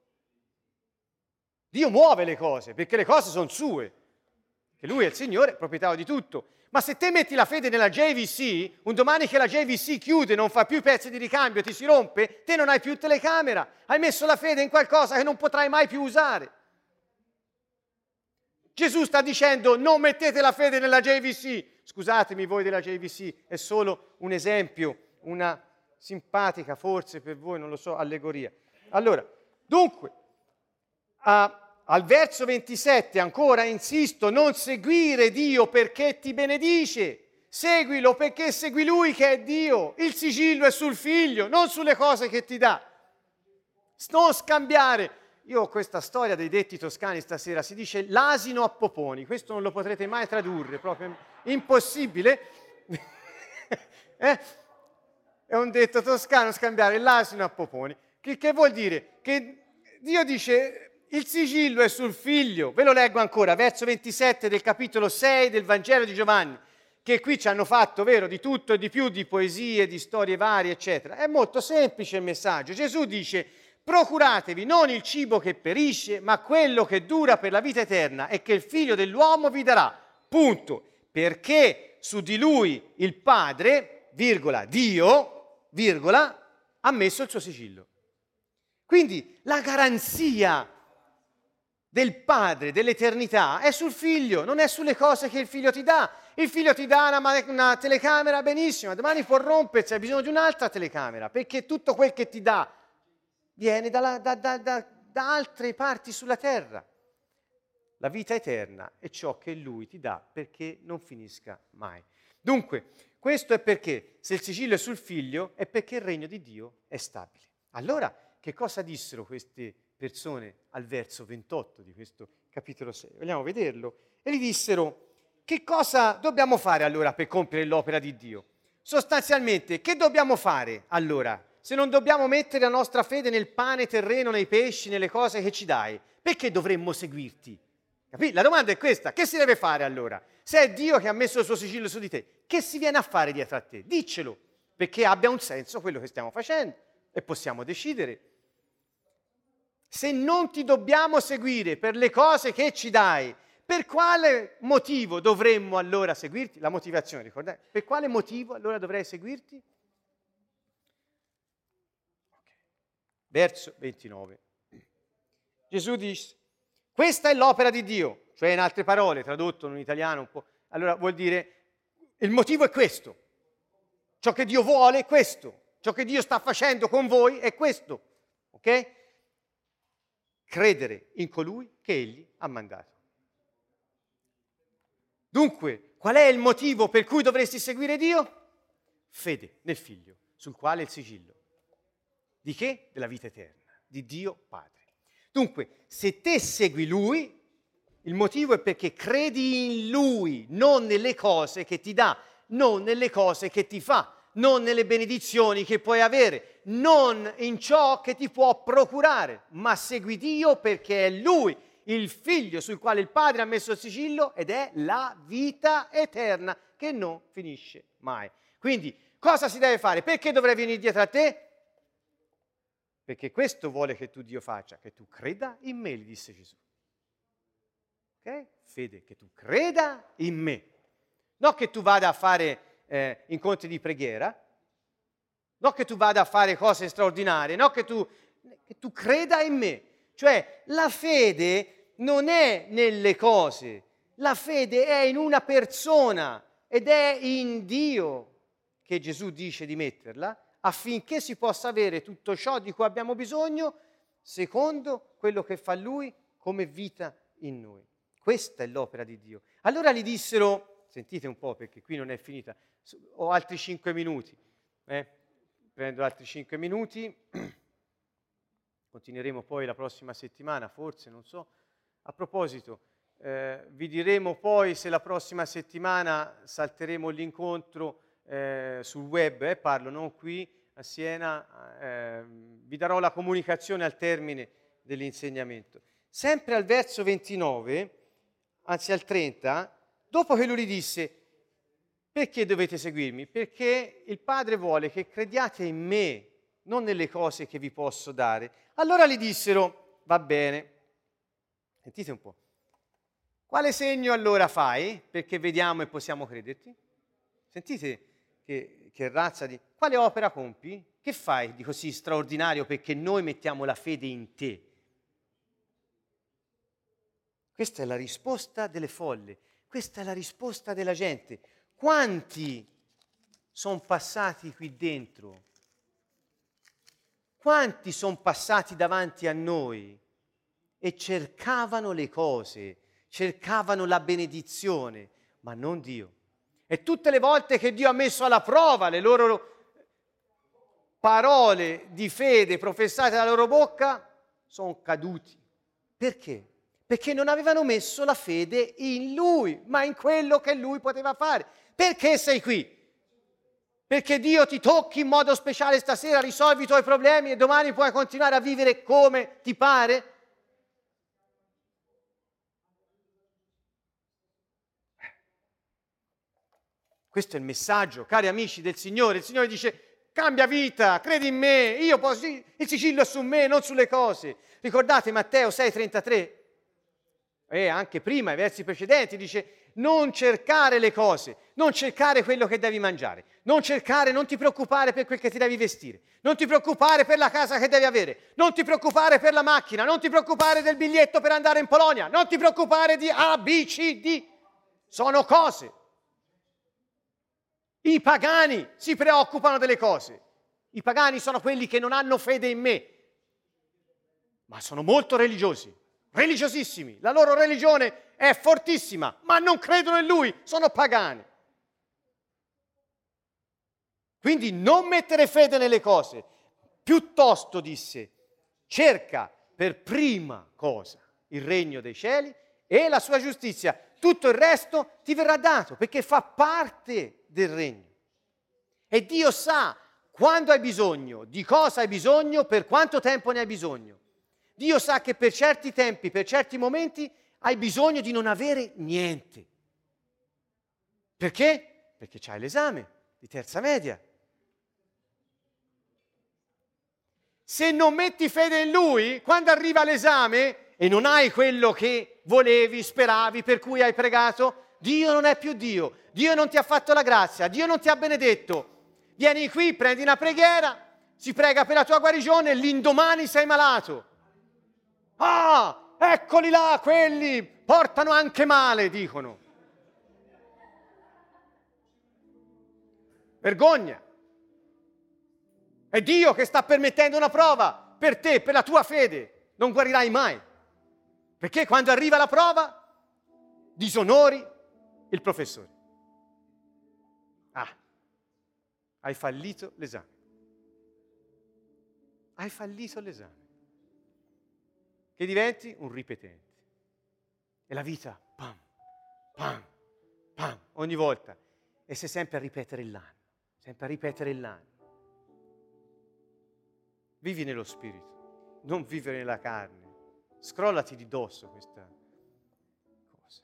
Dio muove le cose, perché le cose sono sue, che Lui è il Signore, proprietario di tutto. Ma se te metti la fede nella JVC, un domani che la JVC chiude, non fa più i pezzi di ricambio, ti si rompe, te non hai più telecamera, hai messo la fede in qualcosa che non potrai mai più usare. Gesù sta dicendo: non mettete la fede nella JVC. Scusatemi voi della JVC, è solo un esempio, una simpatica, forse per voi, non lo so, allegoria. Allora, dunque, al verso 27 ancora insisto: non seguire Dio perché ti benedice, seguilo perché segui Lui che è Dio. Il sigillo è sul Figlio, non sulle cose che ti dà. Non scambiare. Io ho questa storia dei detti toscani stasera, si dice l'asino a poponi, questo non lo potrete mai tradurre, proprio impossibile. È un detto toscano, scambiare l'asino a poponi. Che vuol dire? Che Dio dice il sigillo è sul Figlio. Ve lo leggo ancora, verso 27 del capitolo 6 del Vangelo di Giovanni, che qui ci hanno fatto, vero, di tutto e di più, di poesie, di storie varie, eccetera. È molto semplice il messaggio. Gesù dice: procuratevi non il cibo che perisce, ma quello che dura per la vita eterna e che il Figlio dell'uomo vi darà. Punto. Perché su di lui il Padre, virgola, Dio, virgola, ha messo il suo sigillo. Quindi la garanzia del Padre, dell'eternità, è sul Figlio, non è sulle cose che il Figlio ti dà. Il Figlio ti dà una telecamera, benissimo, domani può rompersi, hai bisogno di un'altra telecamera, perché tutto quel che ti dà viene da altre parti sulla terra. La vita eterna è ciò che Lui ti dà perché non finisca mai. Dunque, questo è perché se il sigillo è sul Figlio è perché il regno di Dio è stabile. Allora, che cosa dissero queste persone al verso 28 di questo capitolo 6? Vogliamo vederlo? E gli dissero: che cosa dobbiamo fare allora per compiere l'opera di Dio? Sostanzialmente, che dobbiamo fare allora? Se non dobbiamo mettere la nostra fede nel pane terreno, nei pesci, nelle cose che ci dai, perché dovremmo seguirti? Capì? La domanda è questa: che si deve fare allora? Se è Dio che ha messo il suo sigillo su di te, che si viene a fare dietro a te? Diccelo, perché abbia un senso quello che stiamo facendo e possiamo decidere. Se non ti dobbiamo seguire per le cose che ci dai, per quale motivo dovremmo allora seguirti? La motivazione, ricordate? Per quale motivo allora dovrei seguirti? Verso 29. Gesù dice: questa è l'opera di Dio, cioè in altre parole, tradotto in italiano un po', allora vuol dire il motivo è questo, ciò che Dio vuole è questo, ciò che Dio sta facendo con voi è questo, ok? Credere in colui che Egli ha mandato. Dunque, qual è il motivo per cui dovresti seguire Dio? Fede nel Figlio, sul quale è il sigillo. Di che? Della vita eterna, di Dio Padre. Dunque, se te segui Lui, il motivo è perché credi in Lui, non nelle cose che ti dà, non nelle cose che ti fa, non nelle benedizioni che puoi avere, non in ciò che ti può procurare, ma segui Dio perché è Lui, il Figlio sul quale il Padre ha messo il sigillo, ed è la vita eterna che non finisce mai. Quindi, cosa si deve fare? Perché dovrei venire dietro a te? Perché questo vuole che tu Dio faccia, che tu creda in me, gli disse Gesù. Ok? Fede, che tu creda in me. Non che tu vada a fare incontri di preghiera, non che tu vada a fare cose straordinarie, no, che tu creda in me. Cioè, la fede non è nelle cose, la fede è in una persona ed è in Dio che Gesù dice di metterla, affinché si possa avere tutto ciò di cui abbiamo bisogno secondo quello che fa Lui come vita in noi. Questa è l'opera di Dio. Allora gli dissero, sentite un po' perché qui non è finita, ho altri 5 minuti, prendo altri 5 minuti, continueremo poi la prossima settimana, forse, non so. A proposito, vi diremo poi se la prossima settimana salteremo l'incontro sul web, parlo non qui a Siena, vi darò la comunicazione al termine dell'insegnamento. Sempre al verso 29, anzi al 30, dopo che lui gli disse: perché dovete seguirmi? Perché il Padre vuole che crediate in me, non nelle cose che vi posso dare. Allora gli dissero: va bene, sentite un po', quale segno allora fai perché vediamo e possiamo crederti? Sentite che razza di... Quale opera compi? Che fai di così straordinario perché noi mettiamo la fede in te? Questa è la risposta delle folle, questa è la risposta della gente. Quanti sono passati qui dentro? Quanti sono passati davanti a noi e cercavano le cose, cercavano la benedizione, ma non Dio. E tutte le volte che Dio ha messo alla prova le loro parole di fede professate dalla loro bocca, sono caduti. Perché? Perché non avevano messo la fede in Lui, ma in quello che Lui poteva fare. Perché sei qui? Perché Dio ti tocchi in modo speciale stasera, risolvi i tuoi problemi e domani puoi continuare a vivere come ti pare? Questo è il messaggio, cari amici del Signore. Il Signore dice: cambia vita, credi in me, il sigillo è su me, non sulle cose. Ricordate Matteo 6,33? E anche prima, i versi precedenti, dice: non cercare le cose, non cercare quello che devi mangiare, non ti preoccupare per quel che ti devi vestire, non ti preoccupare per la casa che devi avere, non ti preoccupare per la macchina, non ti preoccupare del biglietto per andare in Polonia, non ti preoccupare di A, B, C, D. Sono cose. I pagani si preoccupano delle cose. I pagani sono quelli che non hanno fede in me, ma sono molto religiosi, religiosissimi. La loro religione è fortissima, ma non credono in Lui, sono pagani. Quindi non mettere fede nelle cose, piuttosto disse: cerca per prima cosa il regno dei cieli e la sua giustizia, tutto il resto ti verrà dato, perché fa parte del regno. E Dio sa quando hai bisogno, di cosa hai bisogno, per quanto tempo ne hai bisogno. Dio sa che per certi tempi, per certi momenti, hai bisogno di non avere niente. Perché? Perché c'hai l'esame di terza media. Se non metti fede in Lui, quando arriva l'esame e non hai quello che volevi, speravi, per cui hai pregato, Dio non è più Dio. Dio non ti ha fatto la grazia, Dio non ti ha benedetto. Vieni qui, prendi una preghiera, si prega per la tua guarigione e l'indomani sei malato. Ah, eccoli là, quelli portano anche male, dicono. Vergogna. È Dio che sta permettendo una prova per te, per la tua fede. Non guarirai mai. Perché quando arriva la prova, disonori il professore. Ah, hai fallito l'esame. Hai fallito l'esame. Che diventi un ripetente. E la vita, pam, pam, pam, ogni volta. E sei sempre a ripetere l'anno, sempre a ripetere l'anno. Vivi nello spirito, non vivere nella carne. Scrollati di dosso questa cosa.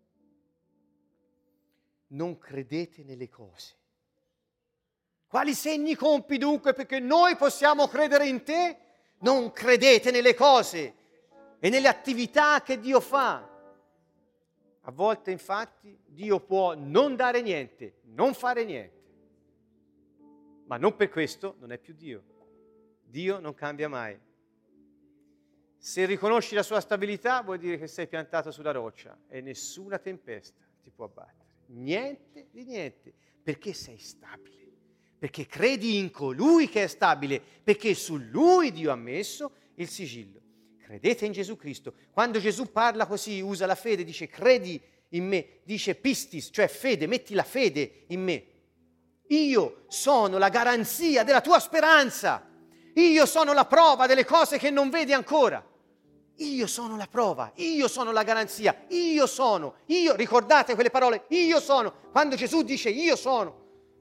Non credete nelle cose. Quali segni compi dunque perché noi possiamo credere in te? Non credete nelle cose e nelle attività che Dio fa. A volte infatti Dio può non dare niente, non fare niente. Ma non per questo non è più Dio. Dio non cambia mai. Se riconosci la sua stabilità vuol dire che sei piantato sulla roccia e nessuna tempesta ti può abbattere. Niente di niente, perché sei stabile. Perché credi in colui che è stabile, perché su lui Dio ha messo il sigillo. Credete in Gesù Cristo. Quando Gesù parla così, usa la fede, dice credi in me, dice pistis, cioè fede, metti la fede in me. Io sono la garanzia della tua speranza. Io sono la prova delle cose che non vedi ancora. Io sono la prova, io sono la garanzia, io, ricordate quelle parole, io sono. Quando Gesù dice io sono,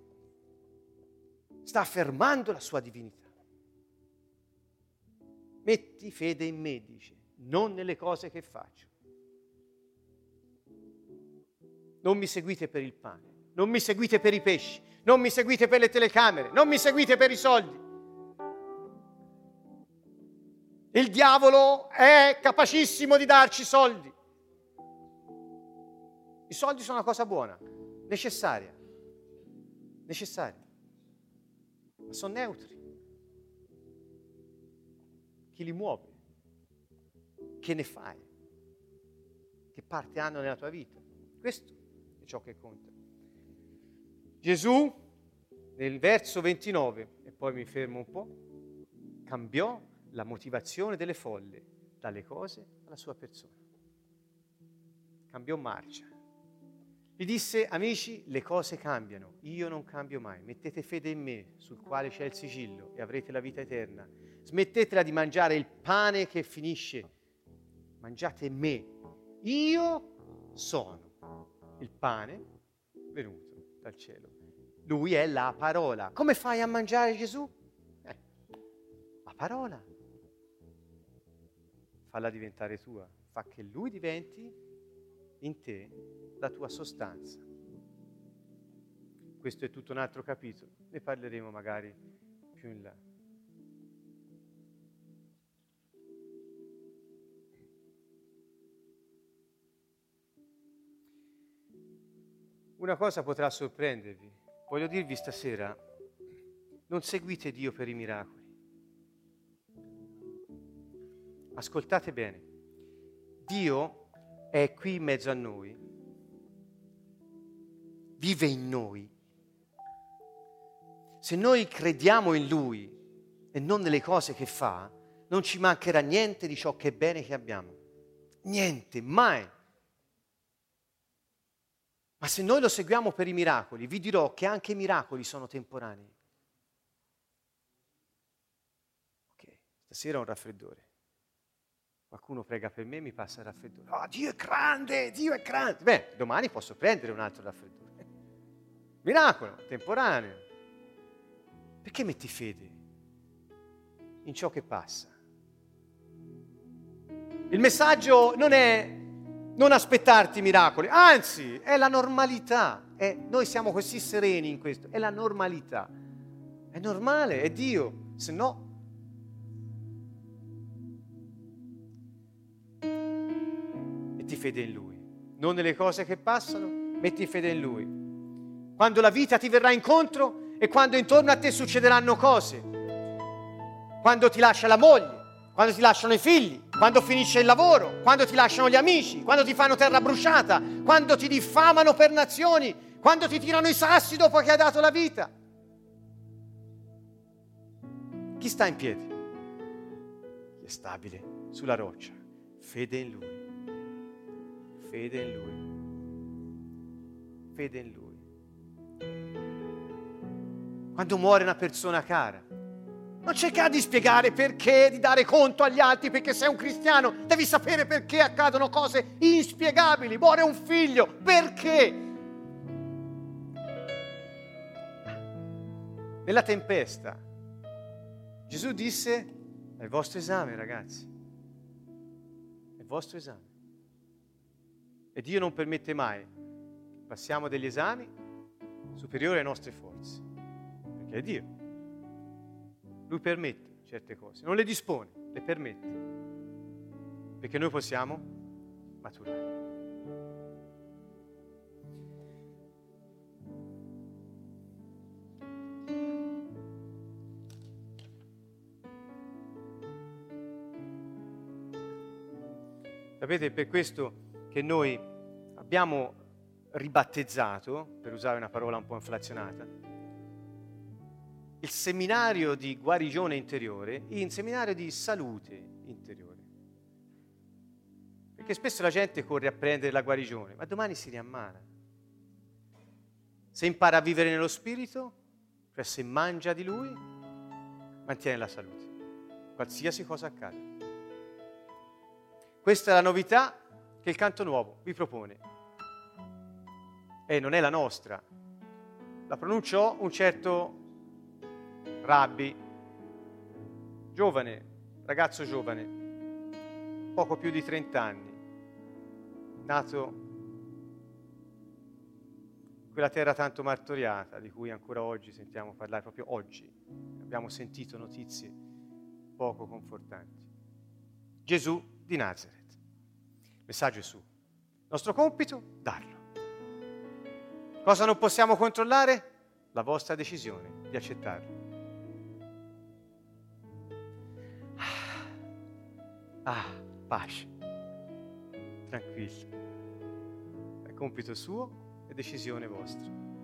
sta affermando la sua divinità. Metti fede in me, dice, non nelle cose che faccio. Non mi seguite per il pane, non mi seguite per i pesci, non mi seguite per le telecamere, non mi seguite per i soldi. Il diavolo è capacissimo di darci soldi. I soldi sono una cosa buona, necessaria, ma sono neutri. Chi li muove? Che ne fai? Che parte hanno nella tua vita? Questo è ciò che conta. Gesù, nel verso 29, e poi mi fermo un po', cambiò la motivazione delle folle dalle cose alla sua persona. Cambiò marcia. Gli disse: amici, le cose cambiano, io non cambio mai. Mettete fede in me, sul quale c'è il sigillo, e avrete la vita eterna. Smettetela di mangiare il pane che finisce. Mangiate me. Io sono il pane venuto dal cielo. Lui è la parola. Come fai a mangiare Gesù? La parola. Falla diventare tua. Fa che lui diventi in te la tua sostanza. Questo è tutto un altro capitolo. Ne parleremo magari più in là. Una cosa potrà sorprendervi. Voglio dirvi stasera, non seguite Dio per i miracoli. Ascoltate bene. Dio è qui in mezzo a noi, vive in noi. Se noi crediamo in Lui e non nelle cose che fa, non ci mancherà niente di ciò che è bene che abbiamo. Niente, mai. Ma se noi lo seguiamo per i miracoli, vi dirò che anche i miracoli sono temporanei. Ok, stasera ho un raffreddore. Qualcuno prega per me, mi passa il raffreddore. Oh, Dio è grande, Dio è grande. Beh, domani posso prendere un altro raffreddore. Miracolo, temporaneo. Perché metti fede in ciò che passa? Il messaggio non è non aspettarti miracoli, anzi, è la normalità. Noi siamo così sereni in questo, è la normalità. È normale, è Dio, se no... Metti fede in Lui, non nelle cose che passano, metti fede in Lui. Quando la vita ti verrà incontro e quando intorno a te succederanno cose, quando ti lascia la moglie, quando ti lasciano i figli, quando finisce il lavoro, quando ti lasciano gli amici, quando ti fanno terra bruciata, quando ti diffamano per nazioni, quando ti tirano i sassi dopo che hai dato la vita. Chi sta in piedi? Chi è stabile sulla roccia? Fede in Lui. Fede in Lui. Fede in Lui. Quando muore una persona cara, non cercare di spiegare perché, di dare conto agli altri perché sei un cristiano. Devi sapere perché accadono cose inspiegabili. Muore un figlio, perché? Nella tempesta, Gesù disse: è il vostro esame, ragazzi. È il vostro esame. E Dio non permette mai che passiamo degli esami superiori alle nostre forze. Perché è Dio. Lui permette certe cose, non le dispone, le permette, perché noi possiamo maturare. Sapete, è per questo che noi abbiamo ribattezzato, per usare una parola un po' inflazionata, il seminario di guarigione interiore in seminario di salute interiore. Perché spesso la gente corre a prendere la guarigione, ma domani si riammala. Se impara a vivere nello spirito, cioè se mangia di lui, mantiene la salute, qualsiasi cosa accada. Questa è la novità che il Canto Nuovo vi propone. E non è la nostra. La pronunciò un certo rabbi, giovane, ragazzo giovane, poco più di 30 anni, nato in quella terra tanto martoriata, di cui ancora oggi sentiamo parlare, proprio oggi abbiamo sentito notizie poco confortanti. Gesù di Nazareth. Il messaggio è suo. Il nostro compito? Darlo. Cosa non possiamo controllare? La vostra decisione di accettarlo. Pace, tranquillo. È compito suo e decisione vostra.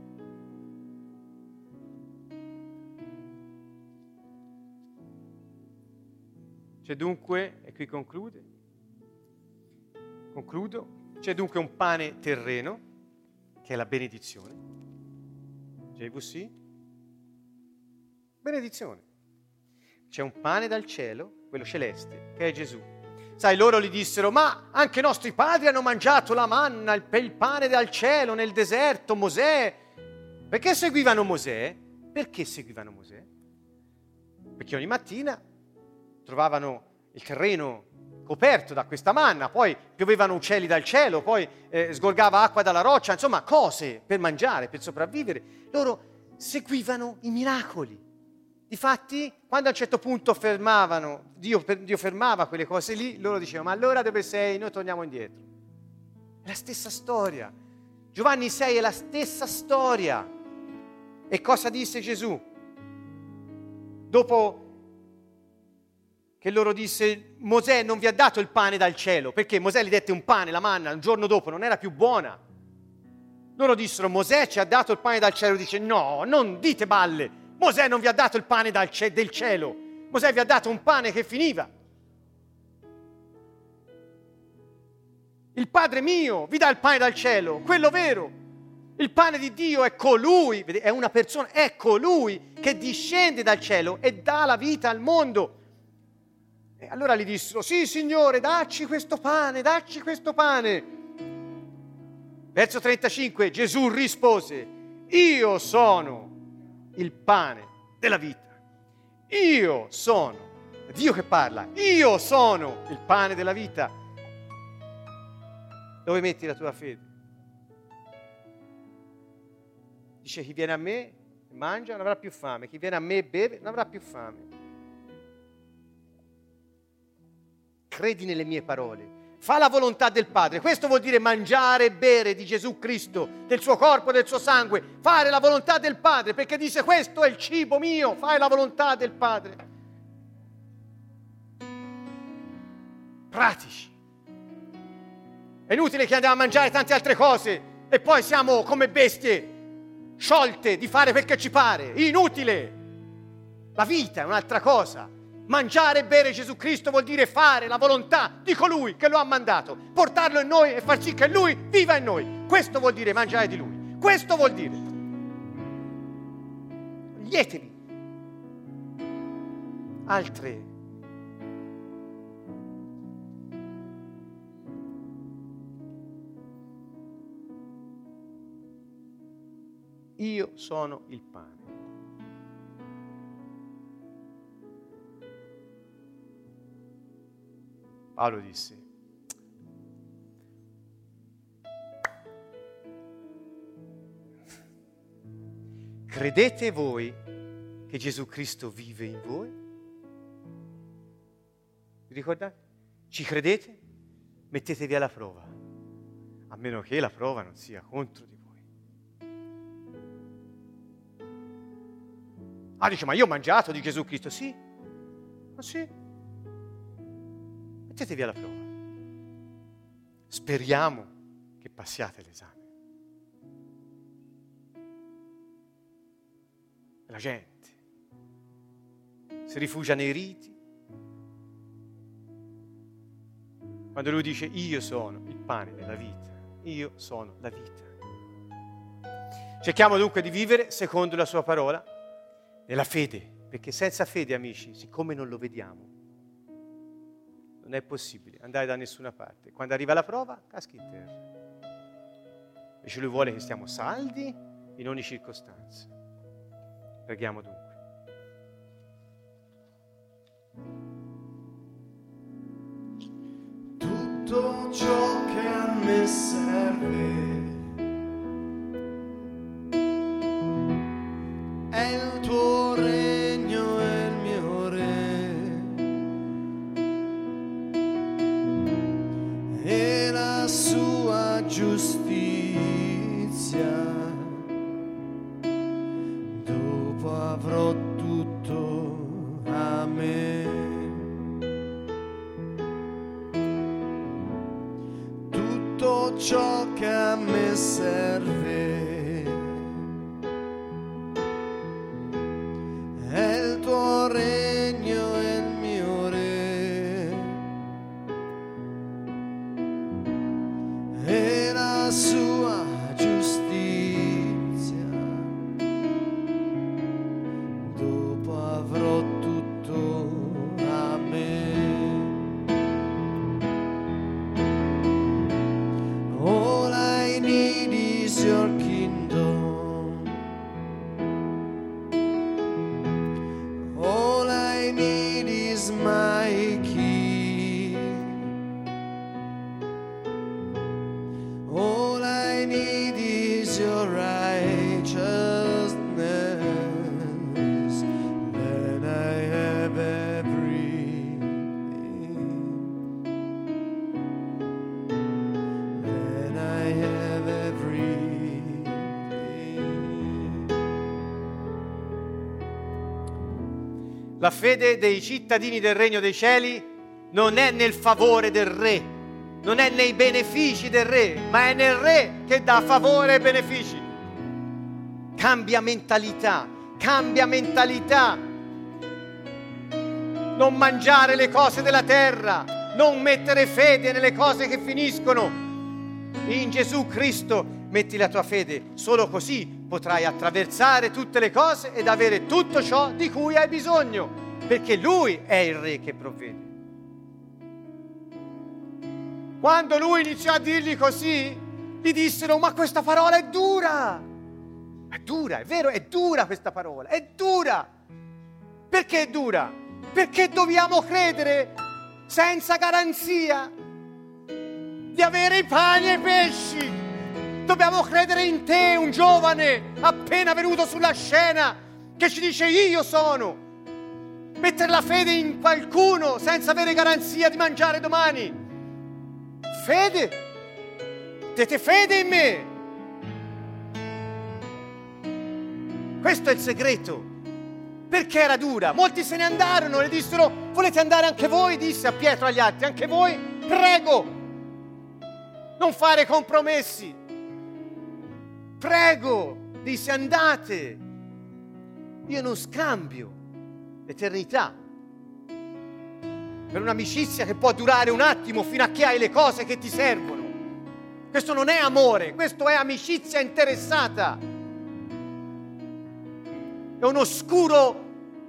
C'è dunque, e qui concludo, c'è dunque un pane terreno che è la benedizione. JVC, benedizione. C'è un pane dal cielo, quello celeste, che è Gesù. Sai, loro gli dissero, ma anche i nostri padri hanno mangiato la manna, il pane dal cielo, nel deserto, Mosè. Perché seguivano Mosè? Perché seguivano Mosè? Perché ogni mattina trovavano il terreno coperto da questa manna, poi piovevano uccelli dal cielo, poi sgorgava acqua dalla roccia, insomma cose per mangiare, per sopravvivere. Loro seguivano i miracoli. Difatti, quando a un certo punto fermavano, Dio fermava quelle cose lì, loro dicevano, ma allora dove sei? Noi torniamo indietro. È la stessa storia. Giovanni 6 è la stessa storia. E cosa disse Gesù? Dopo che loro disse, Mosè non vi ha dato il pane dal cielo, perché Mosè gli dette un pane, la manna, un giorno dopo non era più buona. Loro dissero, Mosè ci ha dato il pane dal cielo. Dice, no, non dite balle. Mosè non vi ha dato il pane del cielo. Mosè vi ha dato un pane che finiva. Il Padre mio vi dà il pane dal cielo, quello vero. Il pane di Dio è colui, è una persona, è colui che discende dal cielo e dà la vita al mondo. E allora gli dissero, sì Signore, dacci questo pane, dacci questo pane. Verso 35, Gesù rispose, io sono il pane della vita. Io sono, è Dio che parla, io sono il pane della vita. Dove metti la tua fede? Dice, chi viene a me e mangia non avrà più fame, chi viene a me e beve non avrà più fame. Credi nelle mie parole, fa la volontà del Padre. Questo vuol dire mangiare e bere di Gesù Cristo, del suo corpo e del suo sangue, fare la volontà del Padre, perché dice questo è il cibo mio, fai la volontà del Padre. Pratici. È inutile che andiamo a mangiare tante altre cose e poi siamo come bestie sciolte di fare perché ci pare. Inutile. La vita è un'altra cosa. Mangiare e bere Gesù Cristo vuol dire fare la volontà di colui che lo ha mandato, portarlo in noi e far sì che lui viva in noi. Questo vuol dire mangiare di lui. Questo vuol dire. Toglietevi altre io sono il pane. Paolo disse, credete voi che Gesù Cristo vive in voi? Vi ricordate? Ci credete? Mettetevi alla prova, a meno che la prova non sia contro di voi. Ah, dice, ma io ho mangiato di Gesù Cristo. Sì, ma sì. Mettetevi alla prova. Speriamo che passiate l'esame. La gente si rifugia nei riti. Quando lui dice io sono il pane della vita, io sono la vita. Cerchiamo dunque di vivere secondo la sua parola, nella fede, perché senza fede, amici, siccome non lo vediamo, non è possibile andare da nessuna parte. Quando arriva la prova, caschi in terra. Invece lui vuole che stiamo saldi in ogni circostanza. Preghiamo dunque. Tutto ciò che a me serve è il tuo regno e il mio re e la sua giustizia. Dopo avrò tutto a me. Tutto ciò che a me serve è il tuo regno e il mio re e la sua giustizia. La fede dei cittadini del regno dei cieli non è nel favore del re, non è nei benefici del re, ma è nel re che dà favore e benefici. Cambia mentalità, cambia mentalità. Non mangiare le cose della terra, non mettere fede nelle cose che finiscono. In Gesù Cristo metti la tua fede, solo così potrai attraversare tutte le cose ed avere tutto ciò di cui hai bisogno, perché Lui è il Re che provvede. Quando Lui iniziò a dirgli così, gli dissero: ma questa parola è dura. È dura, è vero, è dura questa parola, è dura. Perché è dura? Perché dobbiamo credere senza garanzia di avere i pani e i pesci. Dobbiamo credere in te, un giovane appena venuto sulla scena, che ci dice: io sono. Mettere la fede in qualcuno senza avere garanzia di mangiare domani. Fede. Mettete fede in me. Questo è il segreto. Perché era dura? Molti se ne andarono e dissero: volete andare anche voi? Disse a Pietro e agli altri: anche voi? Prego, non fare compromessi. Prego, disse, andate. Io non scambio l'eternità per un'amicizia che può durare un attimo fino a che hai le cose che ti servono. Questo non è amore, questo è amicizia interessata. È un oscuro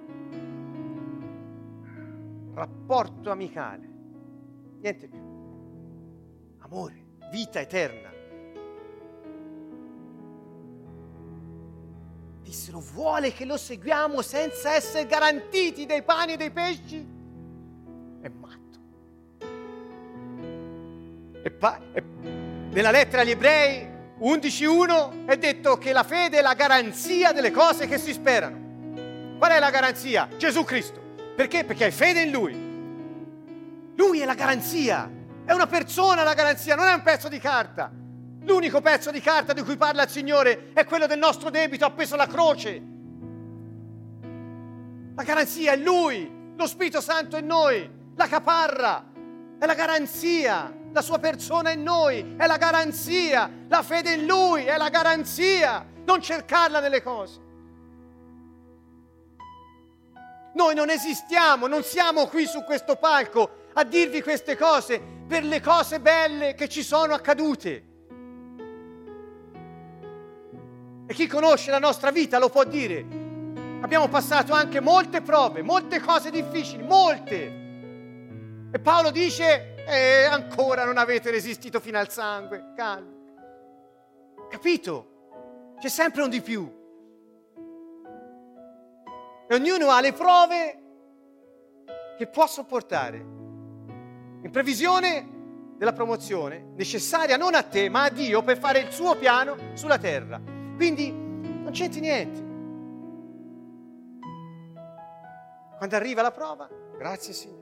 rapporto amicale, niente più. Amore, vita eterna. Dissero: vuole che lo seguiamo senza essere garantiti dei pani e dei pesci? È matto. Nella lettera agli Ebrei 11:1 è detto che la fede è la garanzia delle cose che si sperano. Qual è la garanzia? Gesù Cristo. Perché? Perché hai fede in Lui. Lui è la garanzia. È una persona la garanzia, non è un pezzo di carta. L'unico pezzo di carta di cui parla il Signore è quello del nostro debito appeso alla croce. La garanzia è Lui, lo Spirito Santo è noi, la caparra è la garanzia, la sua persona è noi, è la garanzia, la fede in Lui è la garanzia, non cercarla nelle cose. Noi non esistiamo, non siamo qui su questo palco a dirvi queste cose per le cose belle che ci sono accadute. E chi conosce la nostra vita lo può dire. Abbiamo passato anche molte prove, molte cose difficili, molte. E Paolo dice: ancora non avete resistito fino al sangue. Calma. Capito? C'è sempre un di più. E ognuno ha le prove che può sopportare, in previsione della promozione necessaria non a te, ma a Dio per fare il suo piano sulla terra. Quindi non c'entri niente. Quando arriva la prova, grazie Signore.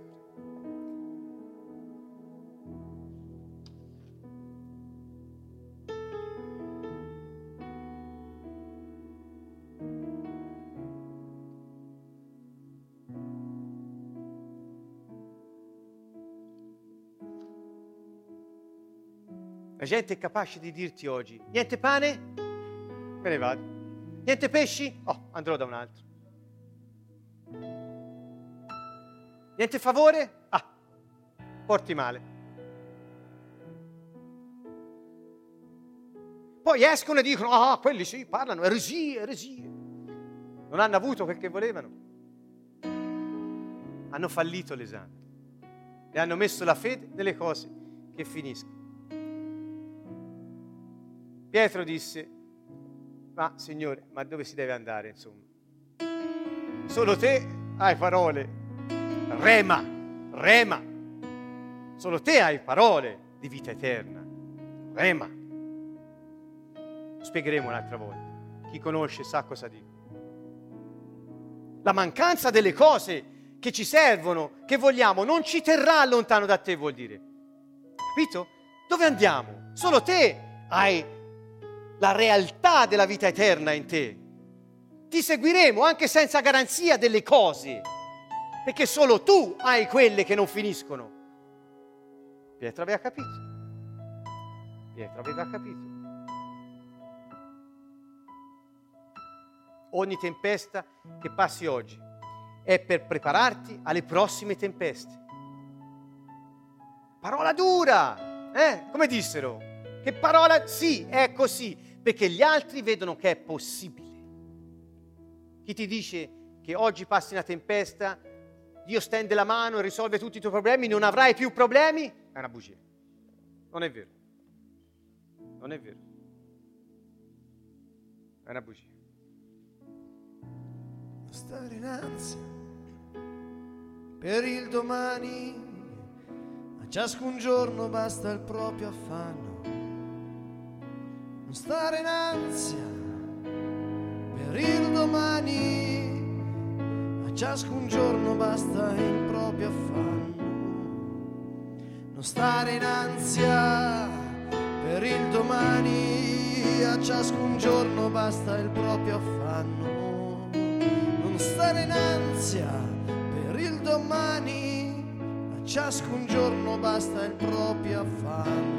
La gente è capace di dirti oggi: niente pane? Me ne vado. Niente pesci? Oh, andrò da un altro. Niente favore? Ah, porti male. Poi escono e dicono: ah, quelli sì, parlano, eresie, eresie. Non hanno avuto quel che volevano. Hanno fallito l'esame. E hanno messo la fede nelle cose che finiscono. Pietro disse: ma Signore, ma dove si deve andare, insomma? Solo te hai parole, rema, rema. Solo te hai parole di vita eterna, rema. Lo spiegheremo un'altra volta. Chi conosce sa cosa dico. La mancanza delle cose che ci servono, che vogliamo, non ci terrà lontano da te, vuol dire. Capito? Dove andiamo? Solo te hai la realtà della vita eterna in te. Ti seguiremo anche senza garanzia delle cose. perché solo tu hai quelle che non finiscono. Pietro aveva capito. Ogni tempesta che passi oggi è per prepararti alle prossime tempeste. Parola dura, come dissero. Che parola? Sì, è così, perché gli altri vedono che è possibile. Chi ti dice che oggi passi una tempesta, Dio stende la mano e risolve tutti i tuoi problemi, non avrai più problemi, è una bugia. Non è vero. È una bugia. Non stare in ansia per il domani, a ciascun giorno basta il proprio affanno. Non stare in ansia per il domani, a ciascun giorno basta il proprio affanno. Non stare in ansia per il domani, a ciascun giorno basta il proprio affanno. Non stare in ansia per il domani, a ciascun giorno basta il proprio affanno.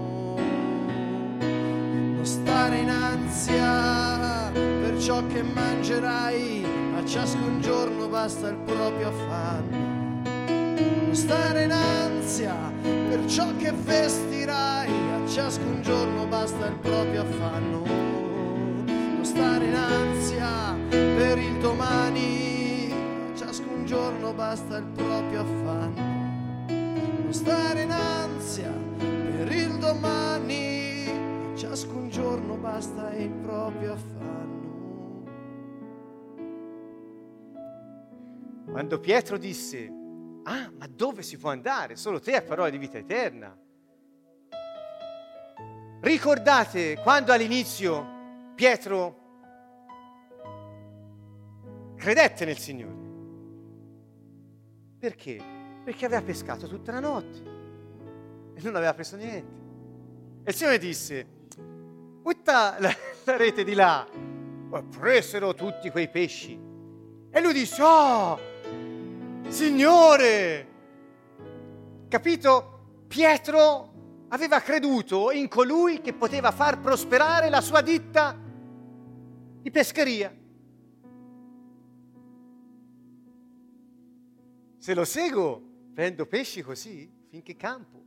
Non stare in ansia per ciò che mangerai, a ciascun giorno basta il proprio affanno. Non stare in ansia per ciò che vestirai, a ciascun giorno basta il proprio affanno. Non stare in ansia per il domani, a ciascun giorno basta il proprio affanno. Non stare in ansia per il domani, a ciascun giorno basta il proprio affanno. Quando Pietro disse: ah, ma dove si può andare? Solo te hai parole di vita eterna. Ricordate quando all'inizio Pietro credette nel Signore? Perché? Perché aveva pescato tutta la notte e non aveva preso niente. E il Signore disse: butta la rete di là. E presero tutti quei pesci. E lui disse: oh, Signore! Capito? Pietro aveva creduto in colui che poteva far prosperare la sua ditta di pescheria. Se lo seguo, prendo pesci così finché campo.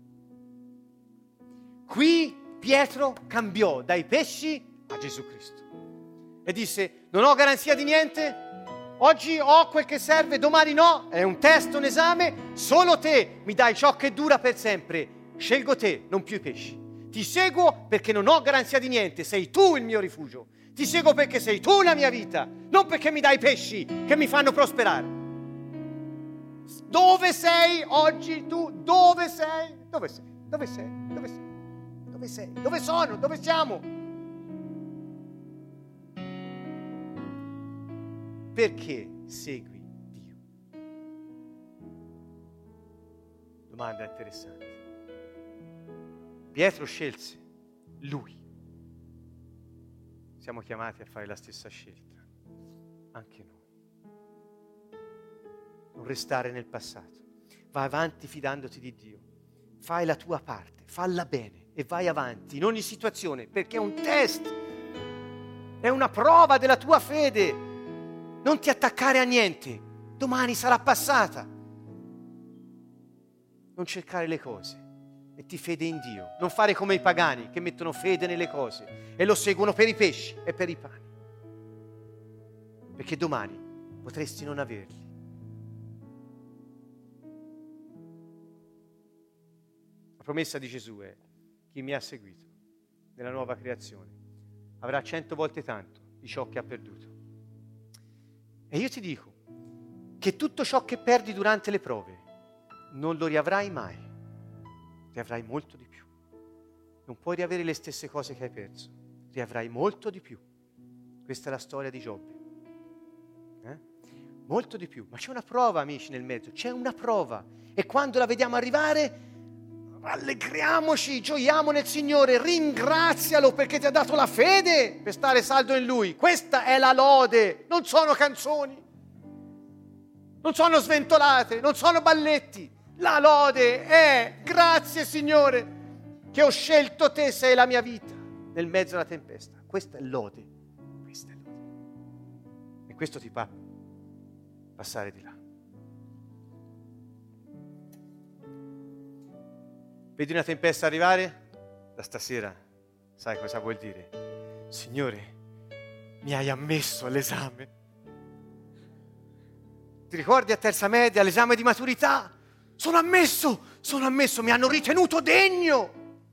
Qui Pietro cambiò dai pesci a Gesù Cristo e disse: non ho garanzia di niente, oggi ho quel che serve, domani no, è un test, un esame, solo te mi dai ciò che dura per sempre, scelgo te, non più i pesci. Ti seguo perché non ho garanzia di niente, sei tu il mio rifugio, ti seguo perché sei tu la mia vita, non perché mi dai pesci che mi fanno prosperare. Dove sei oggi tu? Dove sei? Dove sei? Dove sei? Dove sei? Dove sei? Dove sono? Dove siamo? Perché segui Dio? Domanda interessante. Pietro scelse Lui. Siamo chiamati a fare la stessa scelta, anche noi. Non restare nel passato. Vai avanti fidandoti di Dio. Fai la tua parte, falla bene e vai avanti in ogni situazione, perché è un test, è una prova della tua fede. Non ti attaccare a niente, domani sarà passata. Non cercare le cose, metti fede in Dio. Non fare come i pagani che mettono fede nelle cose e lo seguono per i pesci e per i pani, perché domani potresti non averli. La promessa di Gesù è: chi mi ha seguito nella nuova creazione avrà 100 volte tanto di ciò che ha perduto. E io ti dico che tutto ciò che perdi durante le prove non lo riavrai mai, riavrai molto di più. Non puoi riavere le stesse cose che hai perso, riavrai molto di più. Questa è la storia di Giobbe. Molto di più. Ma c'è una prova, amici, nel mezzo, c'è una prova. E quando la vediamo arrivare, rallegriamoci, gioiamo nel Signore, ringrazialo perché ti ha dato la fede per stare saldo in Lui. Questa è la lode, non sono canzoni, non sono sventolate, non sono balletti. La lode è: grazie Signore che ho scelto te, sei la mia vita nel mezzo della tempesta. Questa è lode, questa è lode. E questo ti fa passare di là. Vedi una tempesta arrivare? Da stasera sai cosa vuol dire? Signore, mi hai ammesso all'esame. Ti ricordi a terza media, all'esame di maturità? Sono ammesso, mi hanno ritenuto degno,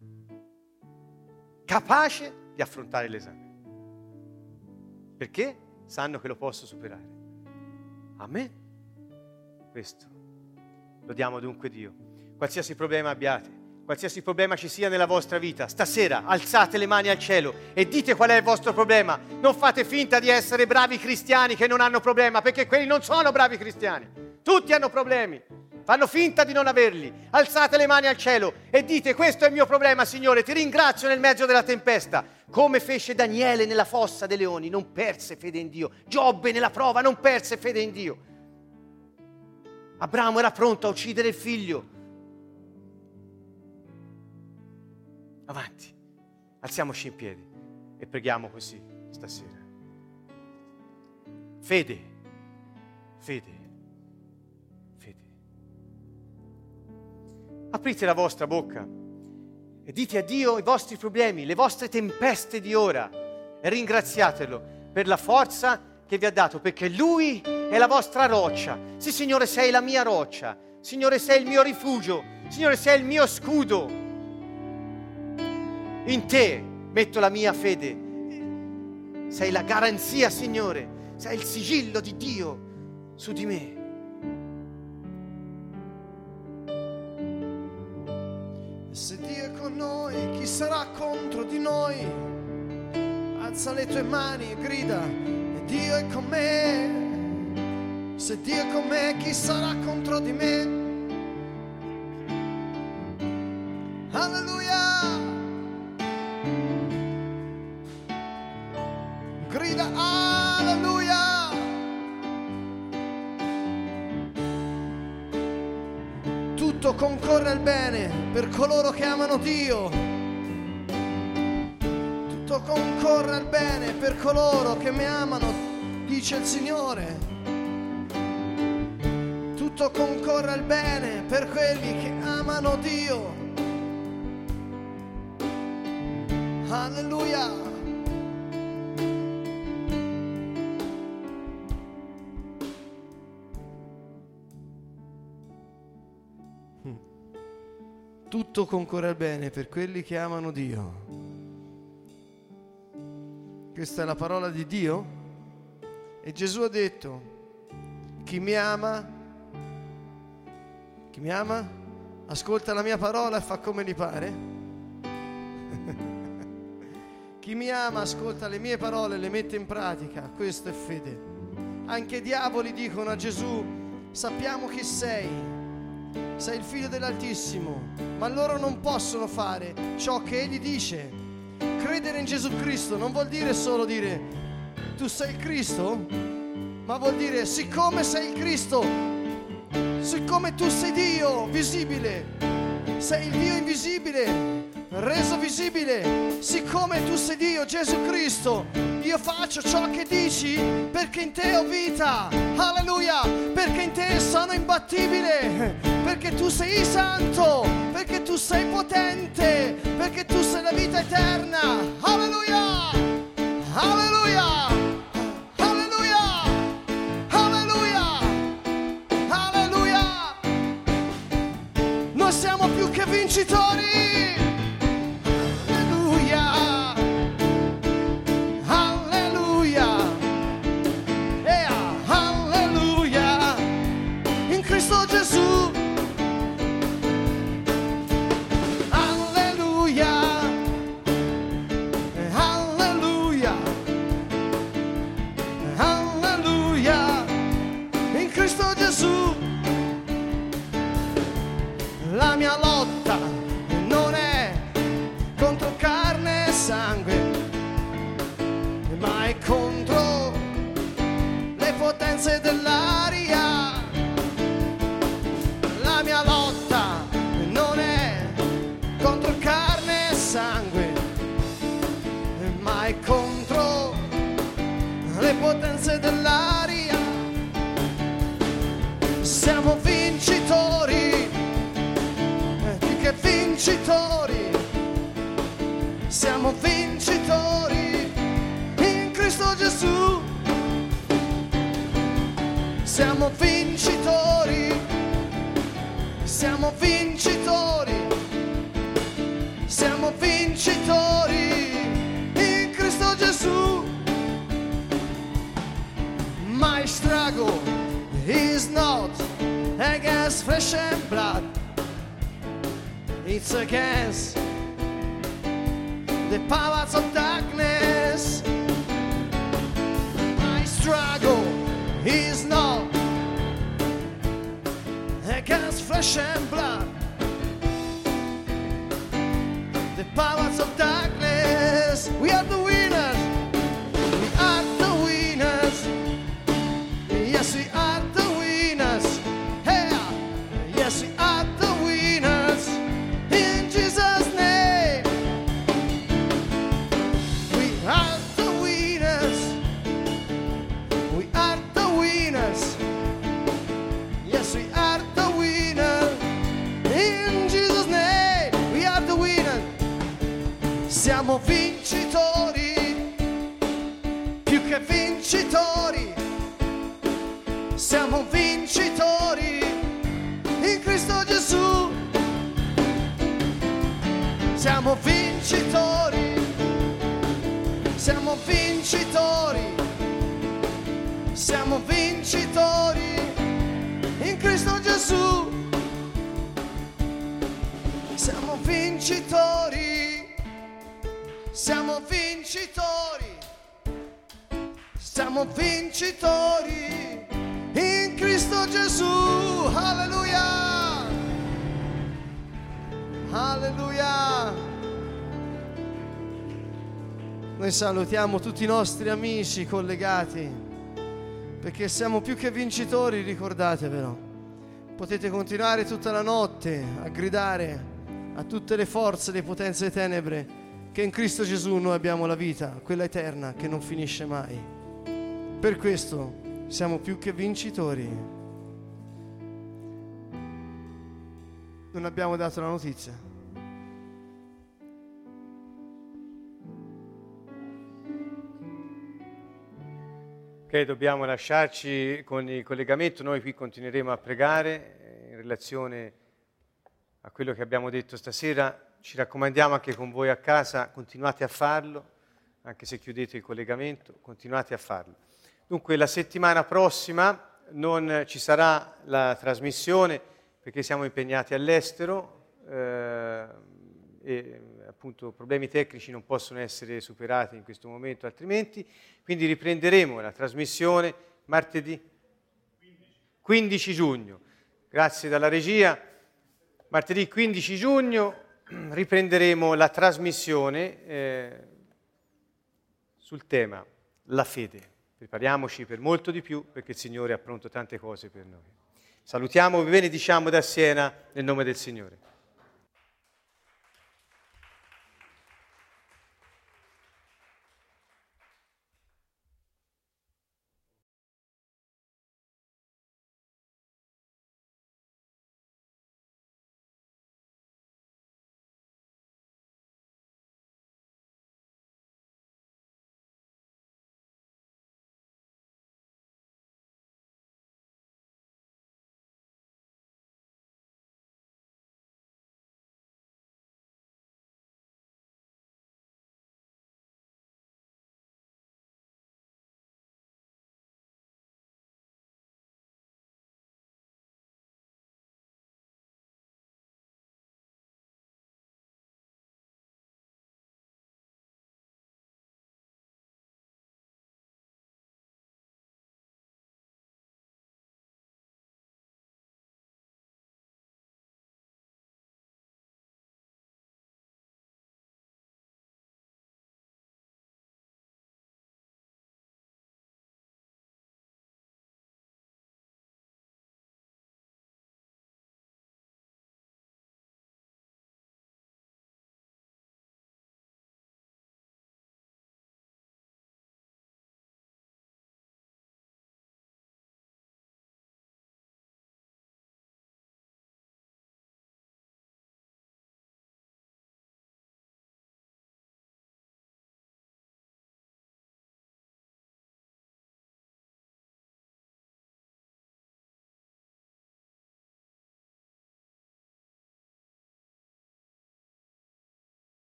capace di affrontare l'esame. Perché sanno che lo posso superare. Amen. Questo lo diamo dunque Dio. Qualsiasi problema abbiate, qualsiasi problema ci sia nella vostra vita, stasera alzate le mani al cielo e dite qual è il vostro problema. Non fate finta di essere bravi cristiani che non hanno problema, perché quelli non sono bravi cristiani. Tutti hanno problemi, fanno finta di non averli. Alzate le mani al cielo e dite: questo è il mio problema, Signore, ti ringrazio nel mezzo della tempesta. Come fece Daniele nella fossa dei leoni, non perse fede in Dio. Giobbe nella prova non perse fede in Dio. Abramo era pronto a uccidere il figlio. Avanti, alziamoci in piedi e preghiamo così stasera. Fede, fede, fede. Aprite la vostra bocca e dite a Dio i vostri problemi, le vostre tempeste di ora, e ringraziatelo per la forza che vi ha dato, perché Lui è la vostra roccia. Sì, Signore, sei la mia roccia. Signore, sei il mio rifugio. Signore, sei il mio scudo. In te metto la mia fede. Sei la garanzia, Signore. Sei il sigillo di Dio su di me. Se Dio è con noi, chi sarà contro di noi? Alza le tue mani e grida: e Dio è con me. Se Dio è con me, chi sarà contro di me? Alleluia! Grida alleluia! Tutto concorre al bene per coloro che amano Dio. Tutto concorre al bene per coloro che mi amano, dice il Signore. Tutto concorre al bene per quelli che amano Dio. Alleluia! Tutto concorre al bene per quelli che amano Dio. Questa è la parola di Dio. E Gesù ha detto: chi mi ama, ascolta la mia parola e fa come gli pare. Chi mi ama ascolta le mie parole e le mette in pratica. Questo è fede. Anche i diavoli dicono a Gesù: sappiamo chi sei. Sei il figlio dell'Altissimo, ma loro non possono fare ciò che egli dice. Credere in Gesù Cristo non vuol dire solo dire tu sei il Cristo, ma vuol dire siccome sei il Cristo, siccome tu sei Dio visibile, sei il Dio invisibile reso visibile, siccome tu sei Dio Gesù Cristo, io faccio ciò che dici perché in te ho vita. Alleluia! Perché in te sono imbattibile, perché tu sei santo, perché tu sei potente, perché tu sei la vita eterna. Alleluia! Alleluia! Alleluia! Alleluia! Alleluia! Noi siamo più che vincitori. La mia lotta non è contro carne e sangue, ma è contro le potenze dell'aria. potenze dell'aria. Siamo vincitori, più che vincitori. Siamo vincitori in Cristo Gesù. Siamo vincitori, siamo vincitori, siamo vincitori in Cristo Gesù. My struggle is not against flesh and blood, it's against the powers of darkness. My struggle is not against flesh and blood, the powers of darkness. We are the winners, we are the winners. Yes, we are the winners. Hey, yes, we are the winners. In Jesus' name, we are the winners. We are the winners. Yes, we are the winners. In Jesus' name, we are the winners. Siamo vincitori, più che vincitori. Siamo vincitori in Cristo Gesù. Siamo vincitori, siamo vincitori, siamo vincitori in Cristo Gesù. Siamo vincitori, siamo vincitori, siamo vincitori in Cristo Gesù. Alleluia, alleluia. Noi salutiamo tutti i nostri amici collegati, perché siamo più che vincitori, ricordatevelo. Potete continuare tutta la notte a gridare a tutte le forze delle potenze tenebre che in Cristo Gesù noi abbiamo la vita, quella eterna che non finisce mai. Per questo siamo più che vincitori. Non abbiamo dato la notizia. Ok, dobbiamo lasciarci con il collegamento. Noi qui continueremo a pregare in relazione a quello che abbiamo detto stasera. Ci raccomandiamo anche con voi a casa, continuate a farlo, anche se chiudete il collegamento, continuate a farlo. Dunque la settimana prossima non ci sarà la trasmissione perché siamo impegnati all'estero e appunto problemi tecnici non possono essere superati in questo momento altrimenti, quindi riprenderemo la trasmissione martedì 15 giugno. Grazie dalla regia. Martedì 15 giugno riprenderemo la trasmissione sul tema la fede. Prepariamoci per molto di più perché il Signore ha pronto tante cose per noi. Salutiamo, vi benediciamo da Siena nel nome del Signore.